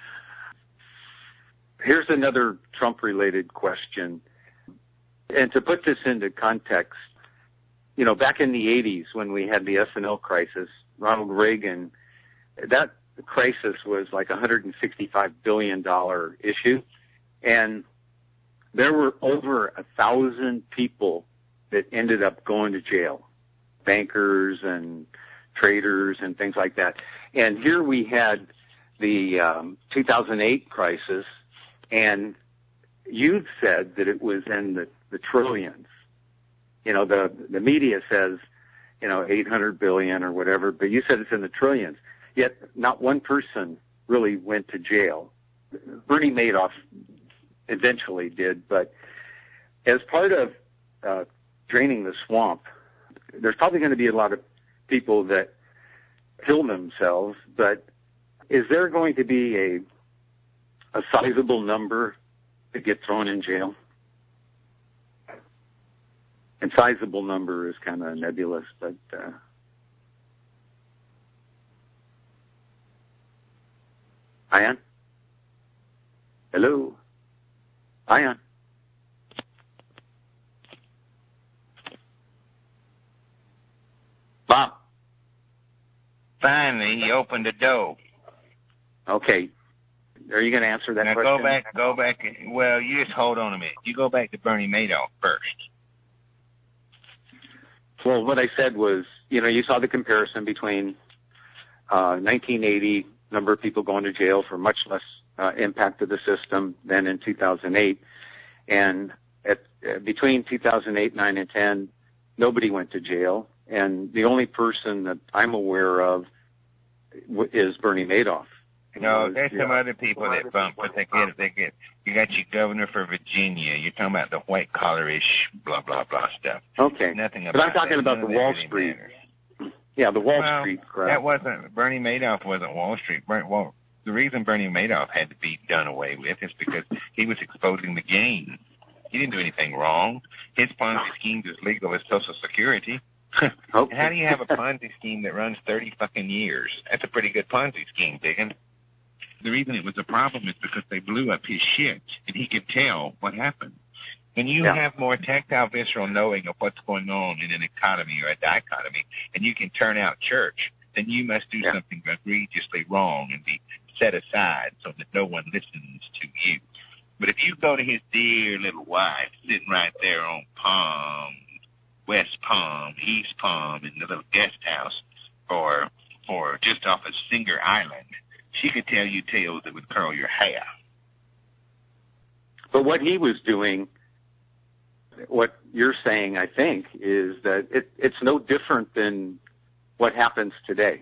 Here's another Trump-related question. And to put this into context, back in the 80s when we had the S&L crisis, Ronald Reagan, that crisis was like a $165 billion issue. And there were over 1,000 people that ended up going to jail, bankers and traders and things like that. And here we had the 2008 crisis, and you said that it was in the trillions. The media says, 800 billion or whatever, but you said it's in the trillions. Yet not one person really went to jail. Bernie Madoff eventually did, but as part of draining the swamp, there's probably going to be a lot of people that kill themselves, but is there going to be a sizable number that get thrown in jail? And sizable number is kind of nebulous, but Ion? Hello? Ion? Bob? Finally, he opened the door. Okay. Are you going to answer that question? Go back. Well, you just hold on a minute. You go back to Bernie Madoff first. Well, what I said was, you saw the comparison between 1980, number of people going to jail for much less impact to the system than in 2008. And between 2008, 9, and 10, nobody went to jail, and the only person that I'm aware of is Bernie Madoff. No, there's some other people that bump, but they get. You got your governor for Virginia. You're talking about the white collar-ish, blah blah blah stuff. Okay, nothing about. But I'm talking about the Wall Street. Yeah, the Wall Street crap. That wasn't Bernie Madoff. Wasn't Wall Street. Well, the reason Bernie Madoff had to be done away with is because he was exposing the game. He didn't do anything wrong. His Ponzi schemes is legal as Social Security. Okay. How do you have a Ponzi scheme that runs 30 fucking years? That's a pretty good Ponzi scheme, Diggin. The reason it was a problem is because they blew up his shit, and he could tell what happened. When you have more tactile, visceral knowing of what's going on in an economy or a dichotomy, and you can turn out church, then you must do something egregiously wrong and be set aside so that no one listens to you. But if you go to his dear little wife sitting right there on Palm, West Palm, East Palm, in the little guest house, or just off of Singer Island, she could tell you tales that would curl your hair. But what he was doing, what you're saying, I think, is that it's no different than what happens today.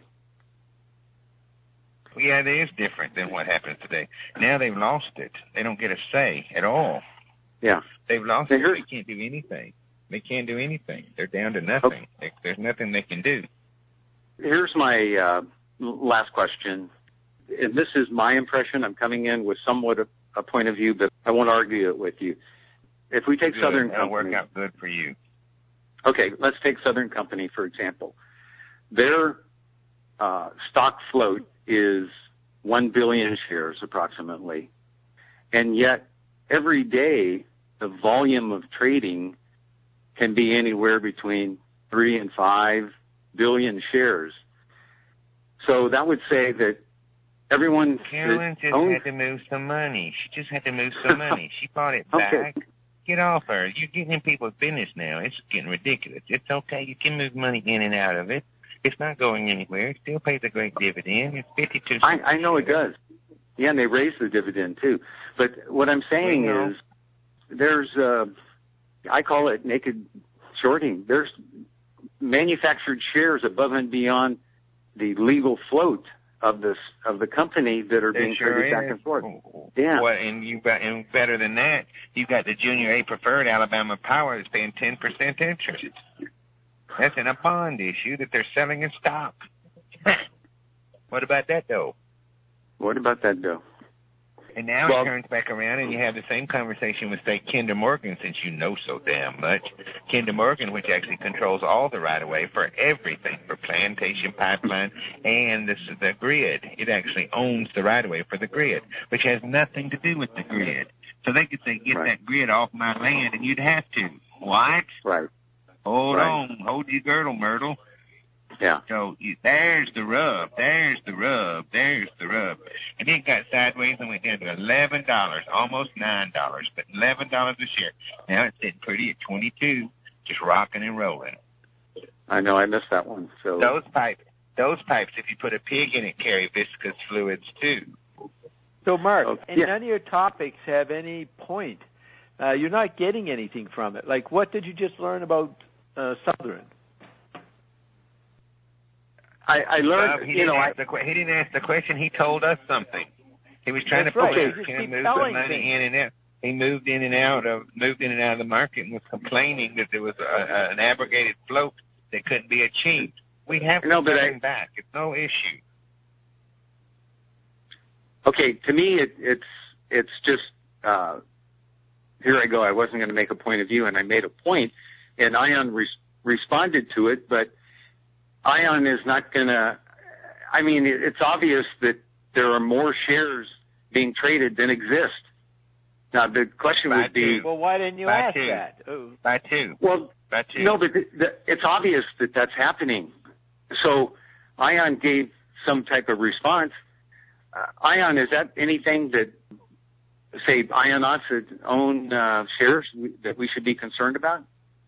Yeah, it is different than what happens today. Now they've lost it. They don't get a say at all. Yeah. They've lost it. They can't do anything. They can't do anything. They're down to nothing. Okay. There's nothing they can do. Here's my last question. And this is my impression. I'm coming in with somewhat a point of view, but I won't argue it with you. If we take Southern Company... That'll work out good for you. Okay, let's take Southern Company, for example. Their stock float is 1 billion shares approximately, and yet every day the volume of trading can be anywhere between 3 and 5 billion shares. So that would say that everyone... Carolyn just had to move some money. She just had to move some money. She bought it back. Okay. Get off her. You're getting in people's business now. It's getting ridiculous. It's okay. You can move money in and out of it. It's not going anywhere. It still pays a great dividend. It's 52 cents. I know it does. Yeah, and they raise the dividend too. But what I'm saying is there's, I call it naked shorting. There's manufactured shares above and beyond the legal float of the company that are being traded back and forth. Yeah. Well, and better than that, you've got the Junior A preferred Alabama Power that's paying 10% interest. That's in a bond issue that they're selling in stock. What about that, though? What about that, though? And now it turns back around, and you have the same conversation with, say, Kinder Morgan, since you know so damn much. Kinder Morgan, which actually controls all the right-of-way for everything, for Plantation Pipeline and the grid. It actually owns the right-of-way for the grid, which has nothing to do with the grid. So they could say, get that grid off my land, and you'd have to. What? Right. Hold on. Hold your girdle, Myrtle. Yeah. So there's the rub. There's the rub. There's the rub. And it got sideways and went down to $11, almost $9, but $11 a share. Now it's sitting pretty at 22, just rocking and rolling. I know. I missed that one. So those pipes, if you put a pig in it, carry viscous fluids too. So, Mark, none of your topics have any point. You're not getting anything from it. Like, what did you just learn about Southern? I learned, he didn't ask the question. He told us something. He was trying to move the money in and out. He moved in and out of the market and was complaining that there was an abrogated float that couldn't be achieved. We have to bring back. It's no issue. Okay, to me, it's just here I go. I wasn't going to make a point of view, and I made a point, and Ion responded to it, but Ion is not going to, I mean, it's obvious that there are more shares being traded than exist. Now, the question would be... Well, why didn't you ask that? By two. Well, no, but it's obvious that that's happening. So Ion gave some type of response. Ion, is that anything that, say, Ionauts own shares that we should be concerned about?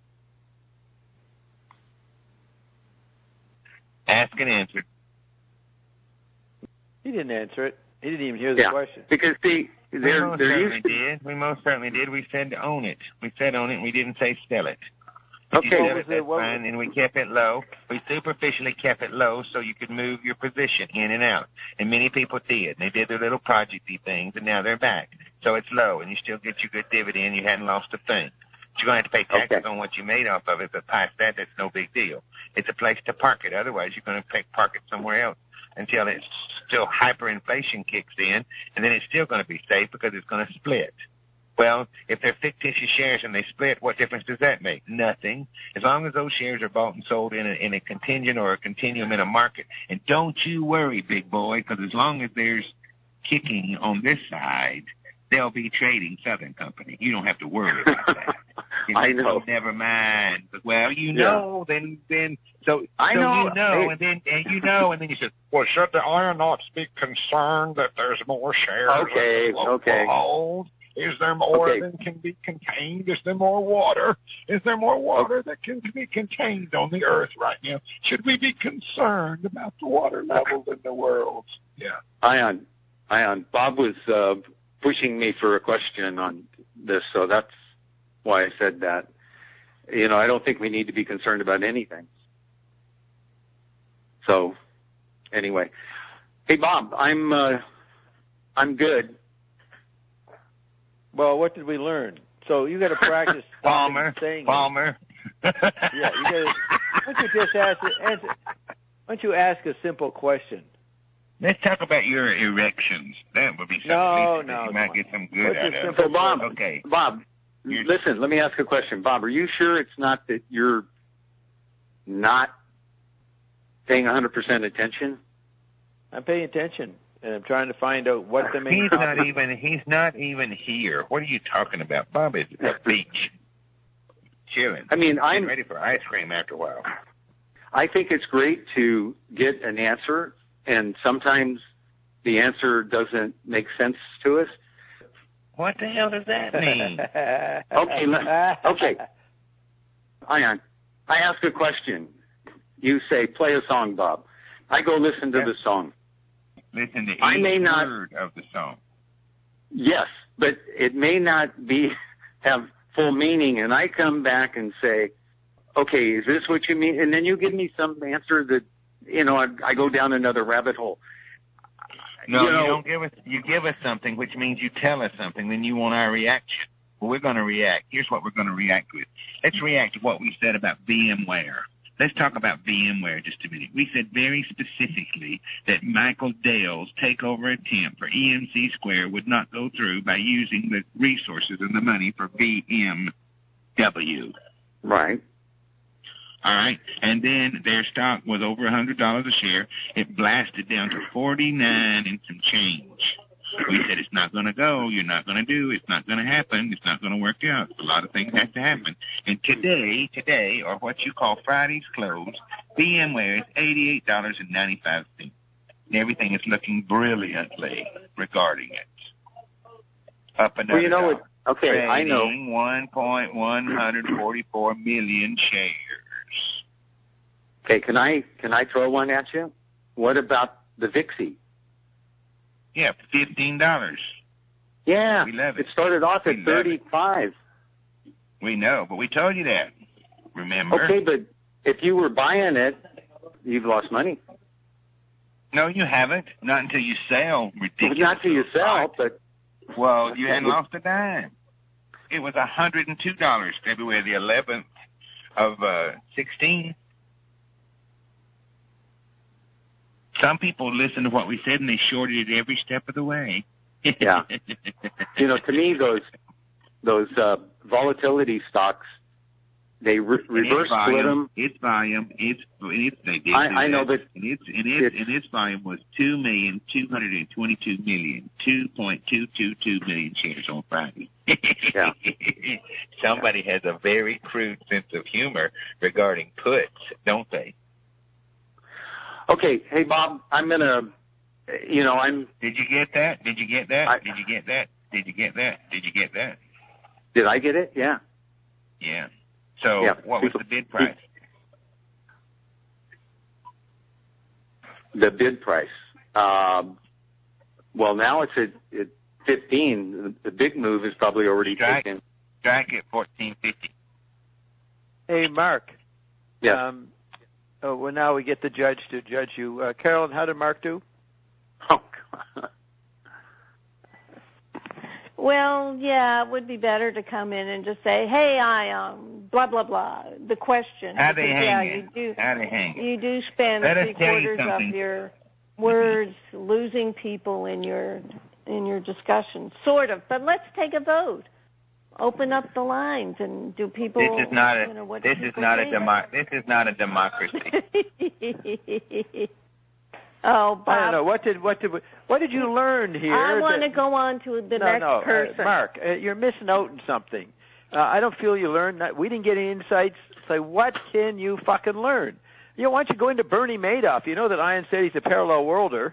Ask and answer. He didn't answer it. He didn't even hear the question. Because We most certainly did. We said own it. We said own it, and we didn't say sell it. If you sell it, that's fine, and we kept it low. We superficially kept it low so you could move your position in and out. And many people did. They did their little projecty things, and now they're back. So it's low, and you still get your good dividend. You hadn't lost a thing. But you're going to have to pay taxes on what you made off of it, but past that, that's no big deal. It's a place to park it. Otherwise, you're going to park it somewhere else until it's still hyperinflation kicks in, and then it's still going to be safe because it's going to split. Well, if they're fictitious shares and they split, what difference does that make? Nothing. As long as those shares are bought and sold in a contingent or a continuum in a market. And don't you worry, big boy, because as long as there's kicking on this side, they'll be trading Southern Company. You don't have to worry about that. I know. Never mind. Well, you know, then so I know. You know, and then you said, well, should the IONauts be concerned that there's more shares? Okay. Hold? Is there more than can be contained? Is there more water? Is there more water that can be contained on the earth right now? Should we be concerned about the water levels in the world? Yeah. Ion. Bob was pushing me for a question on this, so that's why I said that. You know, I don't think we need to be concerned about anything. So, anyway. Hey, Bob, I'm good. Well, what did we learn? So you got to practice Palmer. saying Palmer. Yeah, you got to. Why don't you just answer? Why don't you ask a simple question? Let's talk about your erections. That would be something. No. You might get some good out of it. So, Bob, Bob, You're listen, let me ask a question. Bob, are you sure it's not that you're not paying 100% attention? I'm paying attention, and I'm trying to find out what the main He's not even here. What are you talking about? Bob is at the beach, chilling. I mean, I'm ready for ice cream after a while. I think it's great to get an answer, and sometimes the answer doesn't make sense to us. What the hell does that mean? Okay. Ion, I ask a question. You say, play a song, Bob. I go listen to the song. Listen to each word of the song. Yes, but it may not have full meaning, and I come back and say, okay, is this what you mean? And then you give me some answer that, I go down another rabbit hole. No, you don't give us. You give us something, which means you tell us something. Then you want our reaction. Well, we're going to react. Here's what we're going to react with. Let's react to what we said about VMware. Let's talk about VMware just a minute. We said very specifically that Michael Dell's takeover attempt for EMC Square would not go through by using the resources and the money for VMW. Right. All right. And then their stock was over $100 a share. It blasted down to 49 and some change. We said it's not going to go. You're not going to do. It's not going to happen. It's not going to work out. A lot of things have to happen. And today, or what you call Friday's close, VMware is $88.95. And everything is looking brilliantly regarding it. Up another dollar. Okay, I know. 1.144 million shares. Okay, can I throw one at you? What about the VIXI? Yeah, $15. Yeah, we love it. It started off at 35. We know, but we told you that. Remember? Okay, but if you were buying it, you've lost money. No, you haven't. Not until you sell. Ridiculous. Not until you sell, but... Well, you hadn't lost a dime. It was $102 February the 11th of 16. Some people listened to what we said, and they shorted it every step of the way. Yeah. To me, those volatility stocks, they reverse split them. Its volume, I know, but its volume was 2,222,000,000, 2.222 million shares on Friday. Yeah. Somebody has a very crude sense of humor regarding puts, don't they? Okay, hey Bob, I'm gonna, I'm. Did you get that? Did you get that? Did you get that? Did you get that? Did you get that? Did I get it? Yeah. Yeah. So what was the bid price? The bid price. Well, now it's at 14:15. The big move is probably already taken. Strike at 14:50. Hey, Mark. Yes. Well, now we get the judge to judge you. Carolyn, how did Mark do? Oh, God. Well, yeah, it would be better to come in and just say, "Hey, blah blah blah." The question. How they hang You do spend 3/4 of your words losing people in your discussion, sort of. But let's take a vote. Open up the lines and do people? This is not a democracy. Oh, Bob. I don't know. What did you learn here? I want to go on to the next person. Mark, you're missing out on something. I don't feel you learned that. We didn't get any insights. So what can you fucking learn? Why don't you go into Bernie Madoff? You know that Ian said he's a parallel worlder.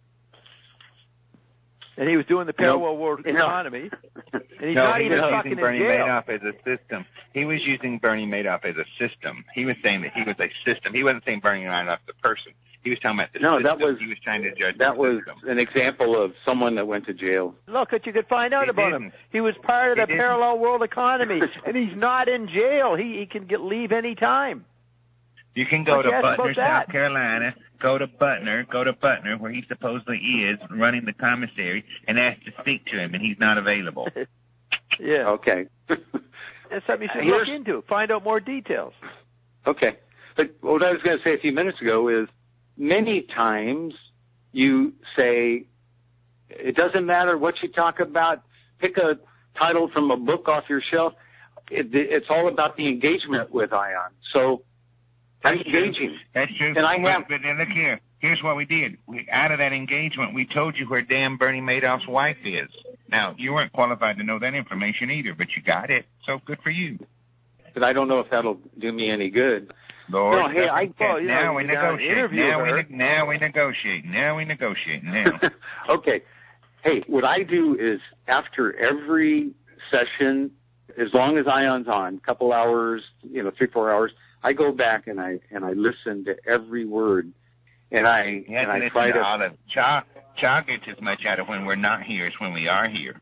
And he was doing the parallel world economy. And he's not even fucking in Bernie jail. Madoff as a system. He was using Bernie Madoff as a system. He was saying that he was a system. He wasn't saying Bernie Madoff the person. He was talking about the system. He was trying to judge that the was system. an example of someone that went to jail. Look what you could find out about him. He was part of the parallel world economy, and he's not in jail. He can leave any time. You can go to Butner, South Carolina, go to Butner, where he supposedly is, running the commissary, and ask to speak to him, and he's not available. Yeah. Okay. That's something you should look into. Find out more details. Okay. But what I was going to say a few minutes ago is many times you say, it doesn't matter what you talk about, pick a title from a book off your shelf. It's all about the engagement with Ion. So I'm engaging. That's true. And but then look here. Here's what we did. Out of that engagement, we told you where damn Bernie Madoff's wife is. Now, you weren't qualified to know that information either, but you got it. So good for you. But I don't know if that'll do me any good. Lord, no, hey, now we negotiate. Now we negotiate. Now. Okay. Hey, what I do is after every session, as long as Ion's on, a couple hours, 3-4 hours, I go back and I listen to every word, and I try to. All of Cha gets as much out of when we're not here as when we are here.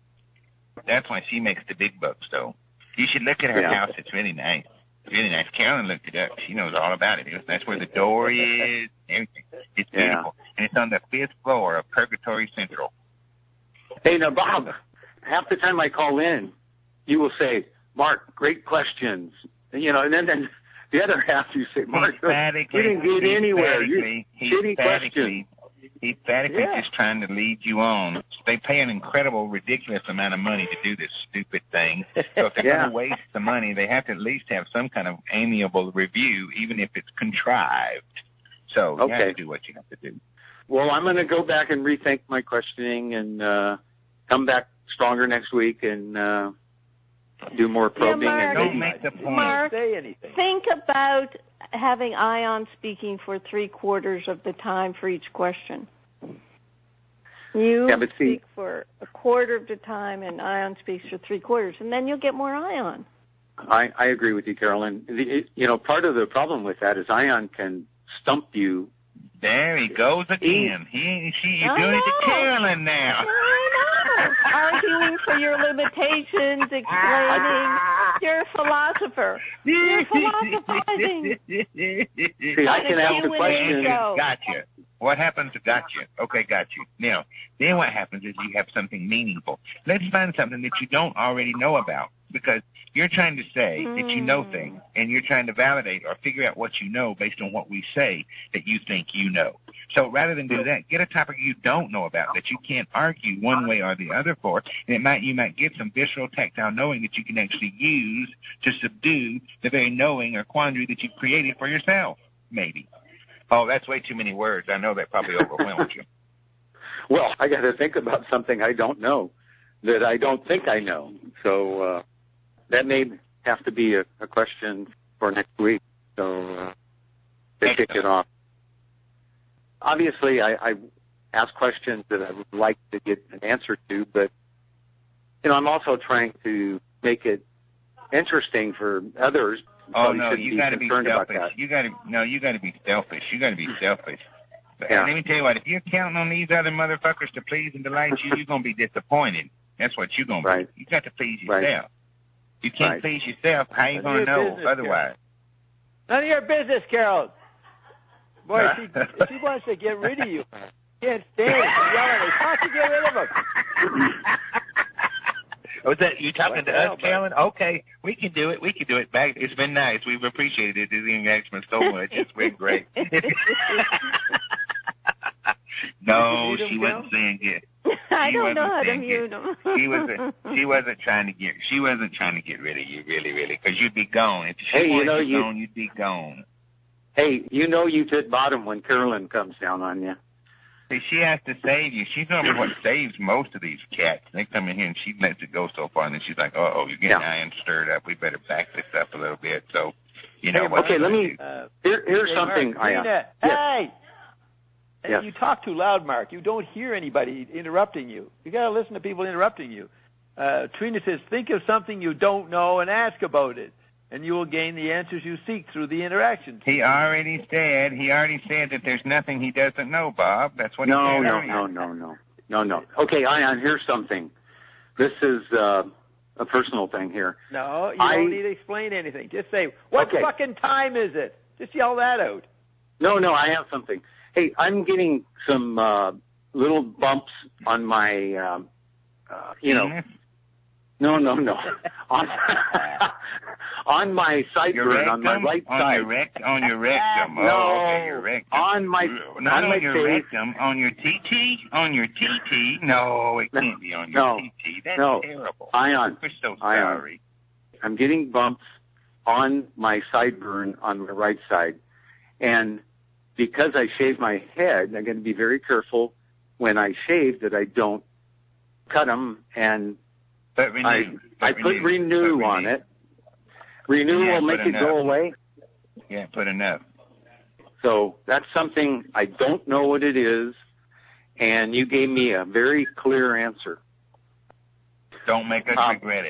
That's why she makes the big bucks, though. You should look at her house. It's really nice. Really nice. Carolyn looked it up. She knows all about it. That's where the door is. Everything. It's beautiful, and it's on the 5th floor of Purgatory Central. Hey, now Bob, half the time I call in, you will say, "Mark, great questions," and then the other half you say, "Mark, you didn't get anywhere. Shitty questions." He's emphatically just trying to lead you on. They pay an incredible, ridiculous amount of money to do this stupid thing. So if they're going to waste the money, they have to at least have some kind of amiable review, even if it's contrived. So you have to do what you have to do. Well, I'm going to go back and rethink my questioning and come back stronger next week and do more probing. Mark, don't make the point. Mark, say anything. Think about having Ion speaking for 3/4 of the time for each question. You speak for 1/4 of the time, and Ion speaks for 3/4, and then you'll get more Ion. I agree with you, Carolyn. Part of the problem with that is Ion can stump you. There he goes again. She's doing it to Carolyn now. I know. Arguing for your limitations, explaining. You're a philosopher. You're philosophizing. See, I can ask a question. Gotcha. What happens to gotcha? Okay, got you. Now, then what happens is you have something meaningful. Let's find something that you don't already know about, because you're trying to say that you know things, and you're trying to validate or figure out what you know based on what we say that you think you know. So rather than do that, get a topic you don't know about that you can't argue one way or the other for, and you might get some visceral, tactile knowing that you can actually use to subdue the very knowing or quandary that you've created for yourself, maybe. Oh, that's way too many words. I know that probably overwhelmed you. Well, I got to think about something I don't know that I don't think I know. So that may have to be a question for next week. So they kick it off. Obviously, I ask questions that I would like to get an answer to, but I'm also trying to make it interesting for others. Oh no, you got to be selfish. You got to be selfish. Let me tell you what, if you're counting on these other motherfuckers to please and delight you, you're going to be disappointed. That's what you're going to be. You got to please yourself. You can't please yourself. How you going to know otherwise? None of your business, Carol. Boy, she wants to get rid of you. Can't stand it. She's yelling. It's hard to get rid of him. Was that you talking to us, Carolyn? Okay, we can do it. We can do it. Back. It's been nice. We've appreciated it, the engagement so much. It's been great. No, she wasn't saying it. I don't know how to mute them. She wasn't trying to get rid of you, really, because you'd be gone. If she wanted you gone, you'd be gone. Hey, you've hit bottom when Carolyn comes down on you. See, she has to save you. She's normally what saves most of these cats. They come in here and she lets it go so far, and then she's like, "Oh, you're getting iron stirred up. We better back this up a little bit." So, you know what? Okay, let me. Here's something. Hey. Yes. You talk too loud, Mark. You don't hear anybody interrupting you. You got to listen to people interrupting you. Trina says, think of something you don't know and ask about it, and you will gain the answers you seek through the interactions. He already said that there's nothing he doesn't know, Bob. That's what he said. No. Okay, Ion, here's something. This is a personal thing here. No, you don't need to explain anything. Just say, what fucking time is it? Just yell that out. No, I have something. Hey, I'm getting some little bumps on my, No. on my sideburn, on my right side. On your rectum. Your rectum. On my, not on my your face. rectum, on your TT. On your TT. No, it can't be on your TT. That's terrible. Ion. We're so sorry. I'm getting bumps on my sideburn on my right side, and because I shave my head, I'm going to be very careful when I shave that I don't cut them, and I put Renew on it. Renew will make it go away. Yeah, put enough. So that's something I don't know what it is, and you gave me a very clear answer. Don't make us regret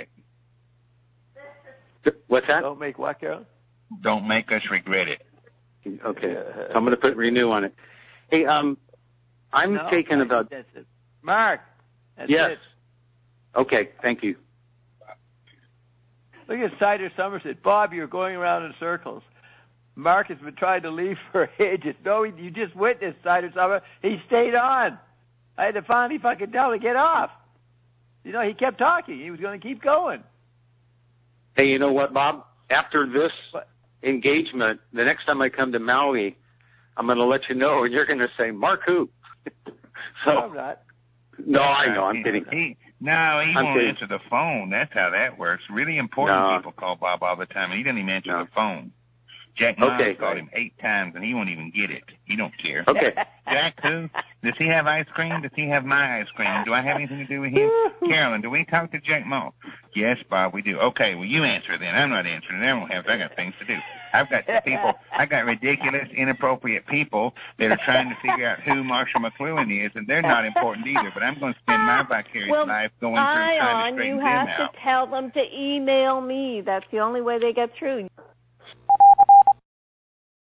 it. What's that? Don't make what, Carol? Don't make us regret it. Okay, so I'm going to put Renew on it. Hey, I'm taking about... That's it. Mark, that's it. Okay, thank you. Look at Cider Somerset. Bob, you're going around in circles. Mark has been trying to leave for ages. No, you just witnessed Cider Somerset. He stayed on. I had to finally fucking tell him to get off. You know, he kept talking. He was going to keep going. Hey, you know what, Bob? After this engagement, the next time I come to Maui, I'm going to let you know, and you're going to say, Mark who? So, no, I'm not. No, I know. I'm kidding. He won't answer the phone. That's how that works. Really important people call Bob all the time, and he doesn't even answer the phone. Jack Miles called him 8 times, and he won't even get it. He don't care. Okay. Jack who? Does he have ice cream? Does he have my ice cream? Do I have anything to do with him? Carolyn, do we talk to Jack Miles? Yes, Bob, we do. Okay, well, you answer then. I'm not answering. I got things to do. I got ridiculous, inappropriate people that are trying to figure out who Marshall McLuhan is, and they're not important either, but I'm going to spend my vicarious life going through trying to straighten them out. You have to tell them to email me. That's the only way they get through.